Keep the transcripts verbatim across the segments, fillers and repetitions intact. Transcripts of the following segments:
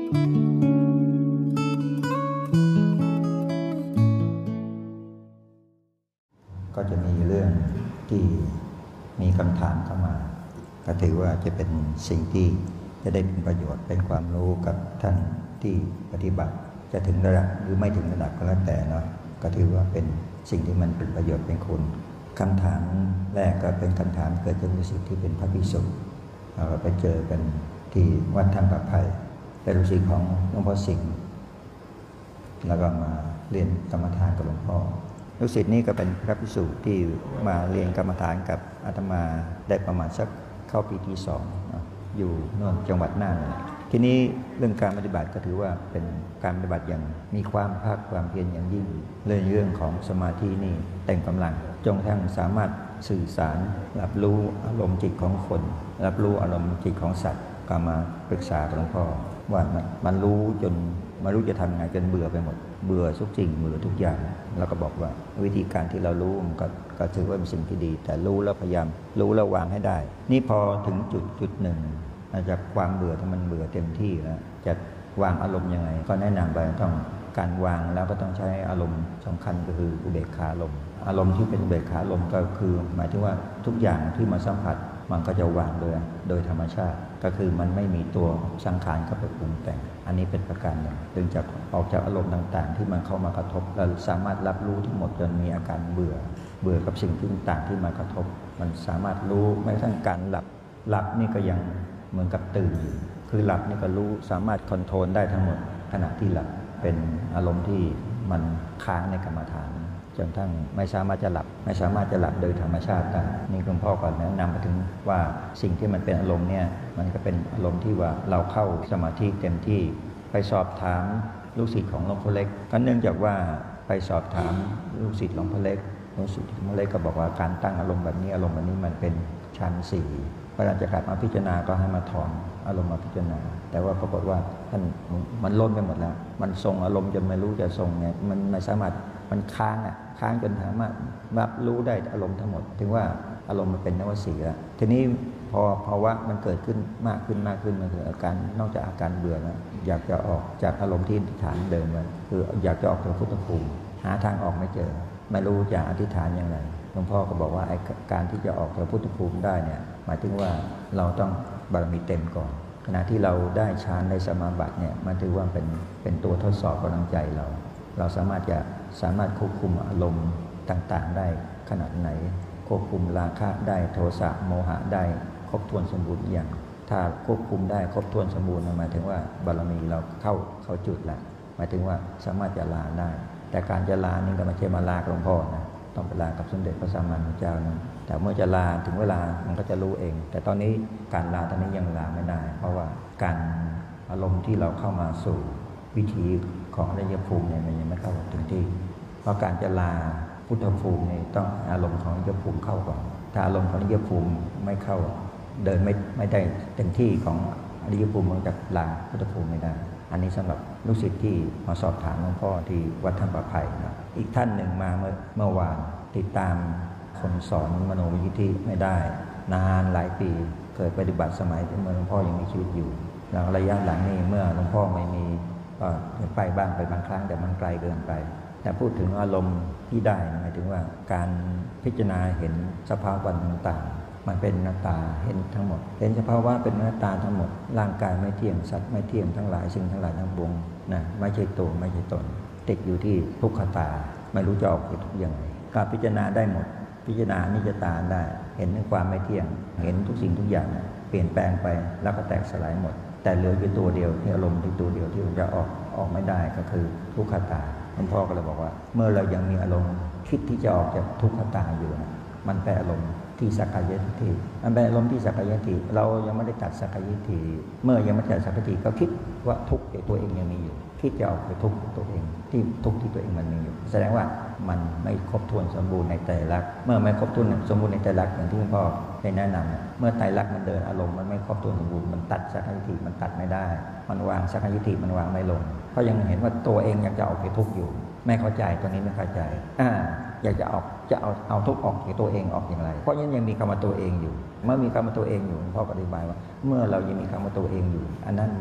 ก็จะมีเรื่องที่มีคำถามเข้ามาก็ถือว่าจะเป็นสิ่งที่จะได้เป็นประโยชน์เป็นความรู้กับท่านที่ปฏิบัติจะถึงระดับหรือไม่ถึงระดับก็แล้วแต่เนาะก็ถือว่าเป็นสิ่งที่มันเป็นประโยชน์เป็นคุณคำถามแรกก็เป็นคำถามเกิดจากฤาษีที่เป็นพระภิกษุเราไปเจอกันที่วัดถ้ำประไพเป็นฤาษีของหลวงพ่อสิงห์แล้วก็มาเรียนกรรมฐานกับหลวงพ่อลูกศิษย์นี่ก็เป็นพระภิกษุที่มาเรียนกรรมฐานกับอาตมาได้ประมาณสักเข้าปีที่สองอยู่โน่นจังหวัดน่านทีนี้เรื่องการปฏิบัติก็ถือว่าเป็นการปฏิบัติอย่างมีความภาคความเพียรอย่างยิ่งเรื่องเรื่องของสมาธินี่เต็มกำลังจนกระทั่งสามารถสื่อสารรับรู้อารมณ์จิตของคนรับรู้อารมณ์จิตของสัตว์ก็มาปรึกษาหลวงพ่อว่ามันมันรู้จนไม่รู้จะทำยังไงจนเบื่อไปหมดเบื่อทุกสิ่งเบื่อทุกอย่างแล้วก็บอกว่าวิธีการที่เรารู้มันก็ก็ถือว่าเป็นสิ่งที่ดีแต่รู้แล้วพยายามรู้แล้ววางให้ได้นี่พอถึงจุดจุดหนึ่งอาจจะความเบื่อถ้ามันเบื่อเต็มที่แล้วจะวางอารมณ์ยังไงก็แนะนำไปต้องการวางแล้วก็ต้องใช้อารมณ์สำคัญก็คืออุเบกขาลมอารมณ์ที่เป็นอุเบกขาลมก็คือหมายถึงว่าทุกอย่างที่มาสัมผัสมันก็จะวางโดยโดยธรรมชาติก็คือมันไม่มีตัวสังขารเข้าไปปรุงแต่งอันนี้เป็นประการหนึ่งดึงจากออกจากอารมณ์ต่างๆที่มันเข้ามากระทบเราสามารถรับรู้ทั้งหมดจนมีอาการเบื่อเบื่อกับสิ่งต่างๆที่มากระทบมันสามารถรู้แม้กระทั่งการหลับหลับนี่ก็ยังเหมือนกับตื่นอยู่คือหลับนี่ก็รู้สามารถคอนโทรลได้ทั้งหมดขณะที่หลับเป็นอารมณ์ที่มันค้างในกรรมฐานจนทั้งไม่สามารถจะหลับไม่สามารถจะหลับโดยธรรมชาติได้นี่หลวงพ่อก็แนะนำไปถึงว่าสิ่งที่มันเป็นอารมณ์เนี่ยมันก็เป็นอารมณ์ที่ว่าเราเข้าสมาธิเต็มที่ไปสอบถามลูกศิษย์ของหลวงพ่อเล็กก็เนื่องจากว่าไปสอบถามลูกศิษย์หลวงพ่อเล็กลูกศิษย์หลวงพ่อเล็กก็บอกว่าการตั้งอารมณ์แบบนี้อารมณ์แบบนี้มันเป็นชั้นสี่พระอาจารย์จะกลับมาพิจารณาก็ให้มาถอนอารมณ์มาพิจารณาแต่ว่าปรากฏว่าท่านมันล้นไปหมดแล้วมันทรงอารมณ์จนไม่รู้จะทรงเนี่ยมันไม่สามารถมันค้างอ่ะค้างจนสามารถรับรู้ได้อารมณ์ทั้งหมดถึงว่าอารมณ์มันเป็นนวสีแล้วทีนี้พอภาวะมันเกิดขึ้นมากขึ้นมากขึ้นมันคืออาการนอกจากอาการเบื่อแล้วอยากจะออกจากอารมณ์ที่ฐานเดิมไว้คืออยากจะออกจากพุทธภูมิหาทางออกไม่เจอไม่รู้จะอธิษฐานอย่างไรหลวงพ่อก็บอกว่าไอ้การที่จะออกจากพุทธภูมิได้เนี่ยหมายถึงว่าเราต้องบารมีเต็มก่อนขณะที่เราได้ฌานในสมาบัติเนี่ยมันถือว่าเป็นเป็นตัวทดสอบกำลังใจเราเราสามารถจะสามารถควบคุมอารมณ์ต่างๆได้ขนาดไหนควบคุมราคะได้โทสะโมหะได้ครบถ้วนสมบูรณ์อย่างถ้าควบคุมได้ครบถ้วนสมบูรณ์หมายถึงว่าบารมีเราเข้าเข้าจุดแล้วหมายถึงว่าสามารถจะลาได้แต่การจะลานี่ก็ไม่ใช่มาลาหลวงพ่อนะต้องไปลากับสมเด็จพระสัมมาสัมพุทธเจ้านะแต่เมื่อจะลาถึงเวลามันก็จะรู้เองแต่ตอนนี้การลาตอนนี้ยังลาไม่ได้เพราะว่าการอารมณ์ที่เราเข้ามาสู่วิถีของอริยภูมิเนี่ยมันยังไม่เข้าถึงที่เพราะการจะลาพุทธภูมิเนี่ยต้องอารมณ์ของอริยภูมิเข้าก่อนถ้าอารมณ์ของอริยภูมิไม่เข้าเดินไม่ไม่ได้เต็มที่ของอริยภูมิมันจะลาพุทธภูมิไม่ได้อันนี้สำหรับลูกศิษย์ที่มาสอบถามหลวงพ่อที่วัดถ้ำประไพนะอีกท่านหนึ่งมาเมื่อเมื่อวานติดตามคนสอนมโนวิธีไม่ได้นานหลายปีเคยปฏิบัติสมัยที่เมื่อหลวงพ่อยังมีชีวิตอยู่หลังระยะหลังนี้เมื่อหลวงพ่อไม่มีก็ไปบ้างไปบางครั้งแต่มันไกลเกินไปแต่พูดถึงอารมณ์ที่ได้หมายถึงว่าการพิจารณาเห็นสภาวะต่างๆมันเป็นหน้าตาเห็นทั้งหมดเห็นสภาวะเป็นหน้าตาทั้งหมดร่างกายไม่เที่ยงสัตว์ไม่เที่ยงทั้งหลายสิ่งทั้งหลายทั้งปวงนะไม่ใช่ตัวไม่ใช่ตนติดอยู่ที่ทุกขตาไม่รู้จะออกไปทุกอย่างไรการพิจารณาได้หมดพิจารณานิจจตาได้เห็นถึงความไม่เที่ยงเห็นทุกสิ่งทุกอย่างเปลี่ยนแปลงไปแล้วก็แตกสลายหมดแต่เหลืออยู่ตัวเดียวที่อารมณ์ที่ตัวเดียวที่จะออกออกไม่ได้ก็คือทุกขตาหลวงพ่อก็เลยบอกว่าเมื่อเรายังมีอารมณ์คิดที่จะออกจากทุกขตาอยู่นะมันเป็นอารมณ์ที่สักกายทิฏฐิมันเป็นอารมณ์ที่สักกายทิฏฐิเรายังไม่ได้ตัดสักกายทิฏฐิเมื่อยังไม่ตัดสักกายทิฏฐิก็คิดว่าทุกข์ในตัวเองยังมีอยู่คิดจะออกไปทุกข์ตัวเองที่ทุกข์ที่ตัวเองมันมีอยู่แสดงว่ามันไม่ครบถ้วนสมบูรณ์ในไตรลักษณ์เมื่อไม่ครบถ้วนสมบูรณ์ในไตรลักษณ์อย่างที่หลวงพ่อได้แนะนำเมื่อไตรลักษณ์มันเดินอารมณ์มันไม่ครบถ้วนสมบูรณ์มันตัดสักกายทิฏฐิมันตัดไม่ได้มันวางสักกายทิฏฐิมันวางไม่ลงเพราะยังเห็นว่าตัวเองยังจะออกไปทุกข์อยู่ไม่เข้าใจตรงนี้ไม่เข้าใจอ่าอยากจะออกจะเอาเอาทุกข์ออกจากตัวเองออกอย่างไรเพราะยังยังมีคำว่าตัวเองอยู่เมื่อมีคำว่าตัวเองอยู่หลวงพ่ออธิบายว่าเมื่อเรายังมีคำว่าตัวเองอยู่อันนั้นมันยังไม่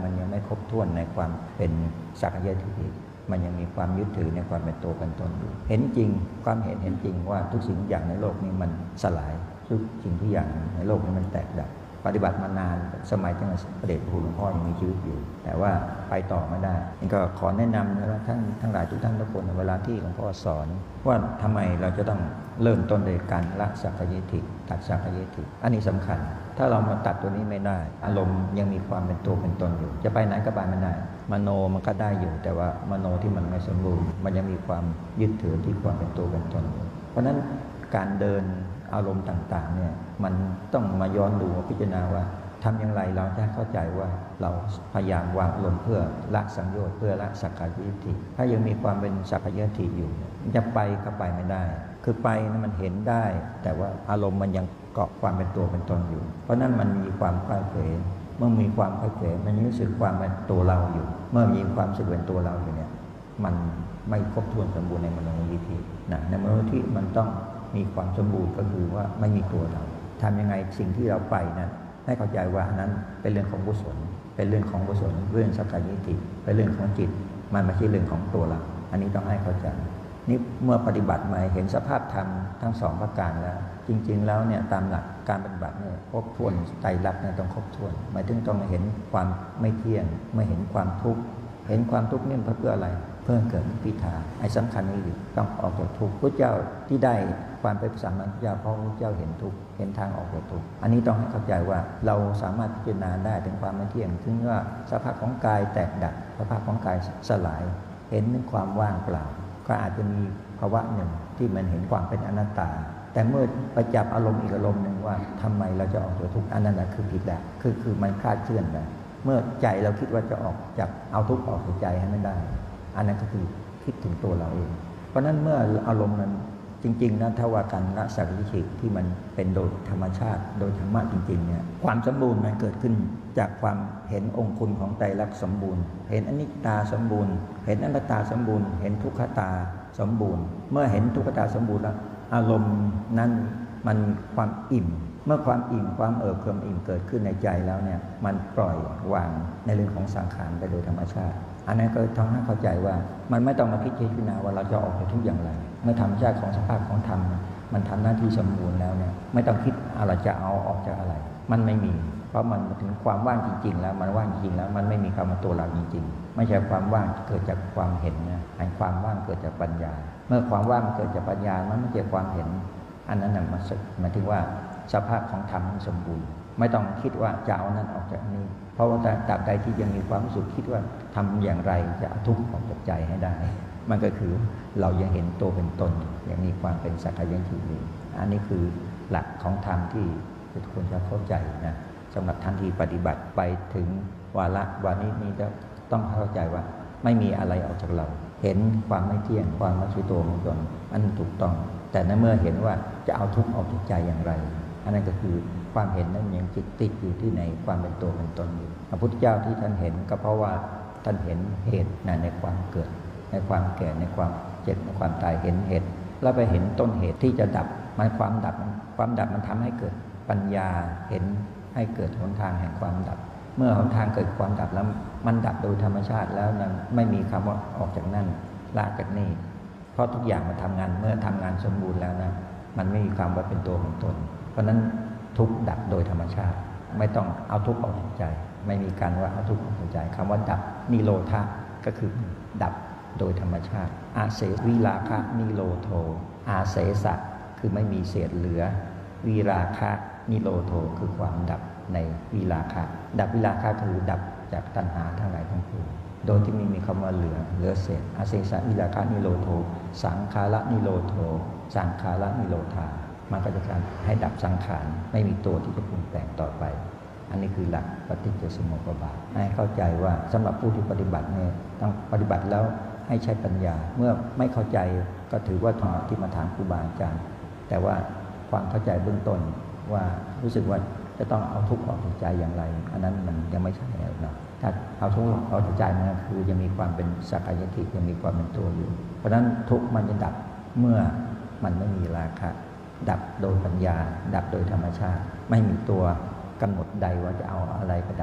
ครบถ้วนในความเป็นสักยะทิฏฐิมันยังมีความยึดถือในความเป็นตัวเป็นตนอยู่เห็นจริงความเห็นเห็นจริงว่าทุกสิ่งทุกอย่างในโลกนี้มันสลายทุกสิ่งทุกอย่างในโลกนี้มันแตกดับปฏิบัติมานานสมัยตั้งแต่พระเดชพระคุณหลวงพ่อยังมีชีวิตอยู่แต่ว่าไปต่อไม่ได้นี่ก็ขอแนะนำนะท่านทั้งหลายทุกท่านทุกคนเวลาที่หลวงพ่อสอนว่าทำไมเราจะต้องเริ่มต้นโดยการละสักกายทิฏฐิตัดสักกายทิฏฐิอันนี้สำคัญถ้าเรามาตัดตัวนี้ไม่ได้อารมณ์ยังมีความเป็นตัวเป็นตนอยู่จะไปไหนก็ไปไม่ได้มโนมันก็ได้อยู่แต่ว่ามโนที่มันไม่สมบูรณ์มันยังมีความยึดถือที่ความเป็นตัวเป็นตนอยู่เพราะฉะนั้นการเดินอารมณ์ต่างๆเนี่ยมันต้องมาย้อนดูพิจารณาว่าทำอย่างไรเราจะเข้าใจว่าเราพยายามวางอารมณ์เพื่อละสังโยชน์เพื่อละสักกายทิฏฐิถ้ายังมีความเป็นสักกายทิฏฐิอยู่จะไปก็ไปไม่ได้คือไปนั้นมันเห็นได้แต่ว่าอารมณ์มันยังเกาะความเป็นตัวเป็นตนอยู่เพราะนั้นมันมีความคลายเขวเมื่อมีความคลายเขวมันรู้สึกความเป็นตัวเราอยู่เมื่อมีความสึกเป็นตัวเราอยู่เนี่ยมันไม่ครบถ้วนสมบูรณ์ในมโนวิธีนะในมโนวิธีมันต้องมีความสมบูรณ์ก็คือว่าไม่มีตัวเราทำยังไงสิ่งที่เราไปนั้นให้เข้าใจว่านั้นเป็นเรื่องของกุศลเป็นเรื่องของกุศลเรื่องสักกายทิฏฐิเป็นเรื่องของจิตมันไม่ใช่เรื่องของตัวเราอันนี้ต้องให้เข้าใจนี่เมื่อปฏิบัติมาเห็นสภาพธรรมทั้งสองประการแล้วจริงๆแล้วเนี่ยตามหลักการปฏิบัติเนี่ยครบถ้วนไตรลักษณ์เนี่ยต้องครบถ้วนหมายถึงต้องเห็นความไม่เที่ยงไม่เห็นความทุกข์เห็นความทุกข์นี่เพื่ออะไรเพื่อเกิดนิพพิทาไอ้สำคัญนี่ต้องออกจากทุกข์พระเจ้าที่ได้ความเป็นสัมมาสัมพุทธเจ้าเพราะพระเจ้าเห็นทุกข์เห็นทางออกจากทุกข์อันนี้ต้องให้เข้าใจว่าเราสามารถพิจารณาได้ถึงความไม่เที่ยงถึงว่าสภาพของกายแตกดับสภาพของกายสลายเห็นถึงความว่างเปล่าก็อาจจะมีภาวะหนึ่งที่มันเห็นความเป็นอนัตตาแต่เมื่อไปจับอารมณ์อีกอารมณ์หนึ่งว่าทำไมเราจะออกจากทุกข์อันนั้นแหละคือผิดแล้วคือคือมันคลาดเคลื่อนไปเมื่อใจเราคิดว่าจะออกจากเอาทุกข์ออกจากใจให้ไม่ได้อันนั้นก็คือคิดถึงตัวเราเองเพราะนั้นเมื่ออารมณ์นั้นจริงๆนะถ้าว่าการละสักกายทิฏฐิที่มันเป็นโดยธรรมชาติโดยธรรมะจริงๆเนี่ยความสมบูรณ์มันเกิดขึ้นจากความเห็นองค์คุณของไตรลักษณ์สมบูรณ์เห็นอนิจจตาสมบูรณ์เห็นอนัตตาสมบูรณ์เห็นทุกขตาสมบูรณ์เมื่อเห็นทุกขตาสมบูรณ์แล้วอารมณ์นั้นมันความอิ่มเมื่อความอิ่มความเอิบความอิ่มเกิดขึ้นในใจแล้วเนี่ยมันปล่อยวางในเรื่องของสังขารไปโดยธรรมชาติอันนั้นก็ทำให้เข้าใจว่ามันไม่ต้องมาพิจารณาว่าเราจะออกจากทุกอย่างไรเมื่อธรรมชาติของสภาพของธรรมมันทำหน้าที่สมบูรณ์แล้วเนี่ยไม่ต้องคิดอะไรจะเอาออกจากอะไรมันไม่มีเพราะมันถึงความว่างจริงๆแล้วมันว่างจริงแล้วมันไม่มีคำว่าตัวเราจริงๆไม่ใช่ความว่างเกิดจากความเห็นนะอันความว่างเกิดจากปัญญาเมื่อความว่างเกิดจากปัญญามันไม่ใช่ความเห็นอันนั้นน่ะมันหมายถึงว่าสภาพของธรรมมันสมบูรณ์ไม่ต้องคิดว่าจะเอานั้นออกจากนี้เพราะว่าตราบใดที่ยังมีความรู้สึกคิดว่าทำอย่างไรจะเอาทุกข์ออกจากใจให้ได้มันก็คือเรายังเห็นตัวเป็นตนยังมีความเป็นสักกายทิฏฐิอันนี้คือหลักของธรรมที่ทุกคนจะเข้าใจนะสำหรับท่านที่ปฏิบัติไปถึงวาระวานี้นี้จะต้องเข้าใจว่าไม่มีอะไรออกจากเราเห็นความไม่เที่ยงความไม่ใช่ตัวของตนอันถูกต้องแต่ในเมื่อเห็นว่าจะเอาทุกข์ออกจากใจอย่างไรอันนั้นก็คือความเห็นนั้นยังจิตติดอยู่ที่ในความเป็นตัวเป็นตนอยู่พระพุทธเจ้าที่ท่านเห็นก็เพราะว่าท่านเห็นเหตุในความเกิดในความแก่ในความเจ็บในความตายเห็นเหตุแล้วไปเห็นต้นเหตุที่จะดับมันความดับความดับมันทำให้เกิดปัญญาเห็นให้เกิดหนทางแห่งความดับเมื่อหนทางเกิดความดับแล้วมันดับโดยธรรมชาติแล้วนั้นไม่มีคำว่าออกจากนั่นละจากนี่เพราะทุกอย่างมันทำงานเมื่อทำงานสมบูรณ์แล้วนะมันไม่มีความว่าเป็นตัวของตนเพราะนั้นทุกดับโดยธรรมชาติไม่ต้องเอาทุกออกจากใจไม่มีการว่าเอาทุกออกจากใจคำว่าดับนิโรธะก็คือดับโดยธรรมชาติอาเสวิราคะนิโรโทอาเสสะคือไม่มีเศษเหลือวิราคะนิโรโทคือความดับในวิราคะดับวิราคะคือดับจากตัณหาทั้งหลายทั้งปวงโดยที่ไม่มีคำว่าเหลือเหลือเศษอาเสสะวิราคะนิโรโทสังขาระนิโรโทสังขาระนิโรธามันก็จะการให้ดับสังขารไม่มีตัวที่จะปรุงแต่งต่อไปอันนี้คือหลักปฏิจจสมุปบาทให้เข้าใจว่าสำหรับผู้ที่ปฏิบัติเนี่ยต้องปฏิบัติแล้วให้ใช้ปัญญาเมื่อไม่เข้าใจก็ถือว่าถอดที่มาถามครูบาอาจารย์แต่ว่าความเข้าใจเบื้องต้นว่ารู้สึกว่าจะต้องเอาทุกข์ออกจากใจอย่างไรอันนั้นมันยังไม่ใช่แล้วนะถ้าเอาทุกข์ออกจากใจมันคือยังมีความเป็นสักกายทิฏฐิยังมีความเป็นตัวอยู่เพราะฉะนั้นทุกข์มันจะดับเมื่อมันไม่มีราคะดับโดยปัญญาดับโดยธรรมชาติไม่มีตัวกำหนดใดว่าจะเอาอะไรก็ดับ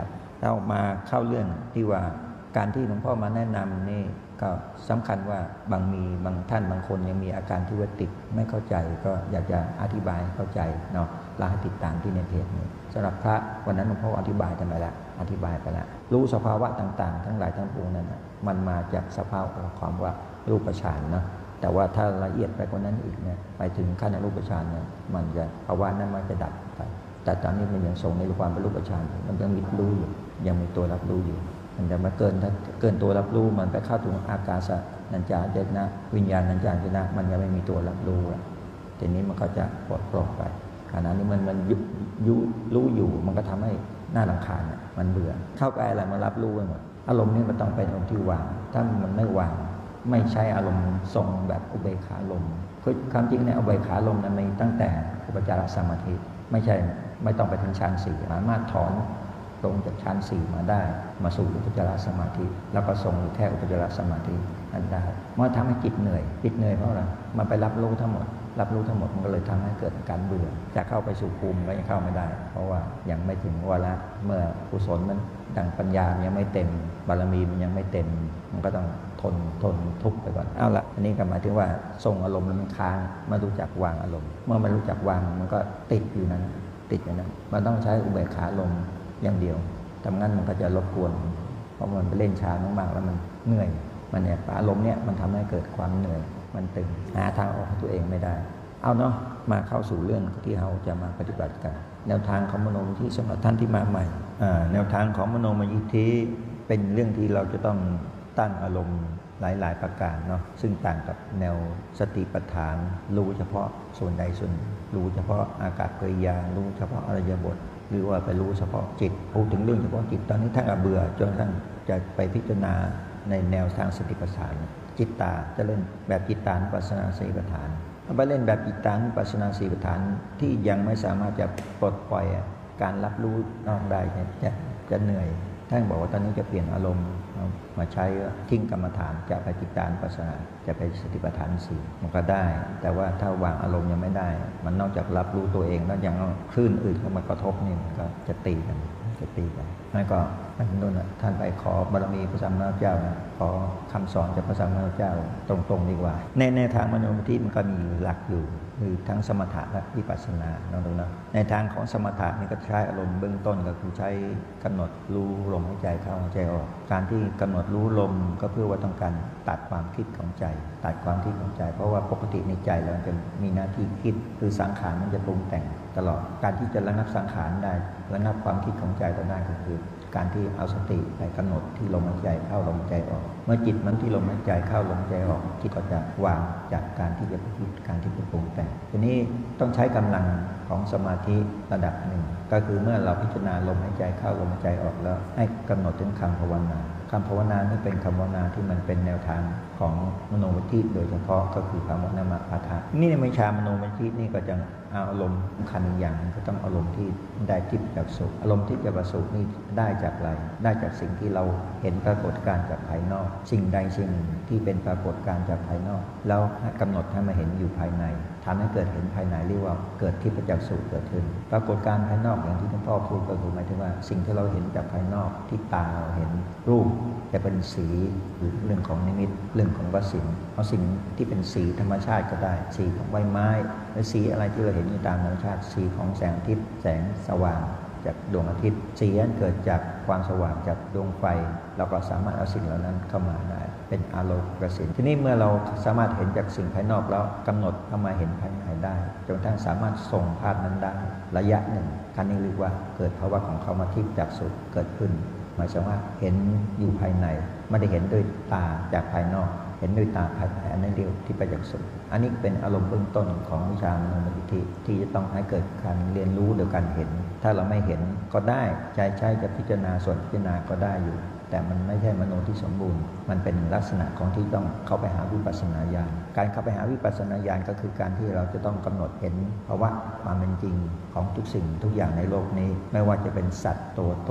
เรามาเข้าเรื่องที่ว่าการที่หลวงพ่อมาแนะนำนี่ก็สำคัญว่าบางมีบางท่านบางคนยังมีอาการที่ว่าติดไม่เข้าใจก็อยากจะอธิบายเข้าใจเนาะเราให้ติดตามที่ในเพจนี้สำหรับพระวันนั้นหลวงพ่ออธิบายกันไปแล้วอธิบายไปแล้วรู้สภาวะต่างๆทั้งหลายทั้งปวงนั้นนะมันมาจากสภาวะความว่ารูปฌานเนาะแต่ว่าถ้าละเอียดไปกว่านั้นอีกเนี่ยไปถึงขั้นรูปฌานเนี่ยมันจะภาวะนั้นมันจะดับไปแต่ตอนนี้มันยังทรงในความเป็นรูปฌานมันยังมีรู้อยู่ยังมีตัวรับรู้อยู่มันจะมาเกินถ้าเกินตัวรับรู้มันไปเข้าถึงอากาศนัญจายตนะวิญญาณนัญจายตนะมันยังไม่มีตัวรับรู้แล้วทีนี้มันก็จะปลดปล่อยไปขณะนี้มันมันยุยุรู้อยู่มันก็ทำให้หน้ารำคาญมันเบื่อเข้าไปอะไรมารับรู้ไปหมดอารมณ์นี้มันต้องเป็นอารมณ์ที่วางถ้ามันไม่วางไม่ใช่อารมณ์ทรงแบบอุเบกขาลมคือความจริงในอุเบกขาลมนั้นมีตั้งแต่อุปจารสมาธิไม่ใช่ไม่ต้องไปถึงฌานสี่สามารถถอนลงจากฌานสี่มาได้มาสู่อุปจารสมาธิแล้วก็ทรงอยู่แค่อุปจารสมาธินั้นได้มันทำให้จิตเหนื่อยจิตเหนื่อยเพราะอะไรมันไปรับรู้ทั้งหมดรับรู้ทั้งหมดมันก็เลยทำให้เกิดการเบื่อจะเข้าไปสู่ภูมิก็ยังเข้าไม่ได้เพราะว่ายังไม่ถึงวาระเมื่อกุศลมันดังปัญญายังไม่เต็มบารมีมันยังไม่เต็มมันก็ต้องทนทนทุกข์ไปก่อนเอาละอันนี้ก็หมายถึงว่าทรงอารมณ์มันค้างไม่รู้จักวางอารมณ์เมื่อมันรู้จักวางมันก็ติดอยู่นั้นติดอยู่นั้นมันต้องใช้อุเบกขาลมอย่างเดียวทำงั้นมันก็จะรบกวนเพราะมันไปเล่นช้ามากๆแล้วมันเหนื่อยมันเนี่ยอารมณ์เนี่ยมันทำให้เกิดความเหนื่อยมันตึงหาทางออกตัวเองไม่ได้เอาเนาะมาเข้าสู่เรื่องที่เราจะมาปฏิบัติกันแนวทางของมโนมยิทธิสำหรับท่านที่มาใหม่แนวทางของมโนมยิทธิเป็นเรื่องที่เราจะต้องตั้งอารมณ์หลายๆประการเนาะซึ่งต่างกับแนวสติปัฏฐานรู้เฉพาะส่วนใดส่วนรู้เฉพาะอากัปกิริยารู้เฉพาะอริยบทหรือว่าไปรู้เฉพาะจิตพูดถึงเรื่องเฉพาะจิตตอนนี้ท่านเบื่อจนท่านจะไปพิจารณาในแนวทางสติปัฏฐานจิตตาจะเล่นแบบจิตตานุปัสสนาสติปัฏฐานไปเล่นแบบจิตตานุปัสสนาสติปัฏฐานที่ยังไม่สามารถจะปลดปล่อยการรับรู้นอกได้จะจะเหนื่อยท่านบอกว่าตอนนี้จะเปลี่ยนอารมณ์มาใช้ทิ้งกรรมฐานจะไปจิตตานุปัสสนาจะไปสติปัฏฐานสี่มันก็ได้แต่ว่าถ้าวางอารมณ์ยังไม่ได้มันนอกจากรับรู้ตัวเองแล้วยังคลื่นอื่นเข้ามากระทบนี่มันก็จะตีกันจะตีกันนั่นก็นั่นนู่นท่านไปขอบารมีพระสัมมาสัมพุทธเจ้าขอคำสอนจากพระสัมมาสัมพุทธเจ้าตรงๆดีกว่าในในทางมโนมยิทธิมันก็มีหลักอยู่คือทั้งสมถะและวิปัสสนาน้องๆนะในทางของสมถะนี่ก็ใช้อารมณ์เบื้องต้นก็คือใช้กำหนดรู้ลมหายใจเข้าหายใจออกการที่กำหนดรู้ลมก็เพื่อว่าต้องการตัดความคิดของใจตัดความคิดของใจเพราะว่าปกติในใจเราจะมีหน้าที่คิดคือสังขารมันจะปรุงแต่งตลอดการที่จะระงับสังขารได้ระงับความคิดของใจได้ก็คือการที่เอาสติไปกำหนดที่ลมหายใจเข้าลมหายใจออกเมื่อจิตมันที่ลมหายใจเข้าลมหายใจออกจิตก็จะวางจากการที่จะคิดการที่จะปรุงแต่งทีนี้ต้องใช้กำลังของสมาธิระดับหนึ่งก็คือเมื่อเราพิจารณาลมหายใจเข้าลมหายใจออกแล้วให้กำหนดถึงคำภาวนาคำภาวนานี่เป็นคำภาวนาที่มันเป็นแนวทางของมโนมยิทธิโดยเฉพาะก็คือคำว่านามปาฐะนี่ในวิชามโนมยิทธินี่ก็จะเอาอารมณ์สำคัญอย่างก็ต้องอารมณ์ที่ได้ทิพย์จากสุขอารมณ์ที่จะประสุขนี่ได้จากอะไรได้จากสิ่งที่เราเห็นปรากฏการณ์จากภายนอกสิ่งใดสิ่งหนึ่งที่เป็นปรากฏการณ์จากภายนอกแล้วกำหนดให้มาเห็นอยู่ภายในทำให้เกิดเห็นภายในเรียกว่าเกิดทิพย์จากสุขเกิดขึ้นปรากฏการณ์ภายนอกอย่างที่ท่านพ่อพูดก็คือหมายถึงว่าสิ่งที่เราเห็นจากภายนอกที่ตาเราเห็นรูปจะเป็นสีหรือเรื่องของนิมิตเรื่องของวสินเอาสิ่งที่เป็นสีธรรมชาติก็ได้สีของใบไม้หรือสีอะไรที่เราเห็นอยู่ตามธรรมชาติสีของแสงอาทิตย์แสงสว่างจากดวงอาทิตย์สีนั้นเกิดจากความสว่างจากดวงไฟเราก็สามารถเอาสิ่งเหล่านั้นเข้ามาได้เป็นอาโลกสินทีนี้เมื่อเราสามารถเห็นจากสิ่งภายนอกแล้วกำหนดเข้ามาเห็นภายในได้จนทั้งสามารถส่งภาพนั้นได้ระยะหนึ่งท่านนี้เรียกว่าเกิดภาวะของคำว่าทิพย์จากสุขเกิดขึ้นหมายถึงว่าเห็นอยู่ภายในไม่ได้เห็นด้วยตาจากภายนอกเห็นด้วยตาภายในอันนั้นเดียวที่ไปจากสุขอันนี้เป็นอารมณ์เบื้องต้นของวิชามโนมยิทธิที่จะต้องให้เกิดการเรียนรู้โดยการเห็นถ้าเราไม่เห็นก็ได้ใจใช้จะพิจารณาส่วนพิจารณาก็ได้อยู่แต่มันไม่ใช่มโนที่สมบูรณ์มันเป็นลักษณะของที่ต้องเข้าไปหาวิปัสสนาญาณการเข้าไปหาวิปัสสนาญาณก็คือการที่เราจะต้องกำหนดเห็นภาวะความเป็นจริงของทุกสิ่งทุกอย่างในโลกนี้ไม่ว่าจะเป็นสัตว์ตัวตน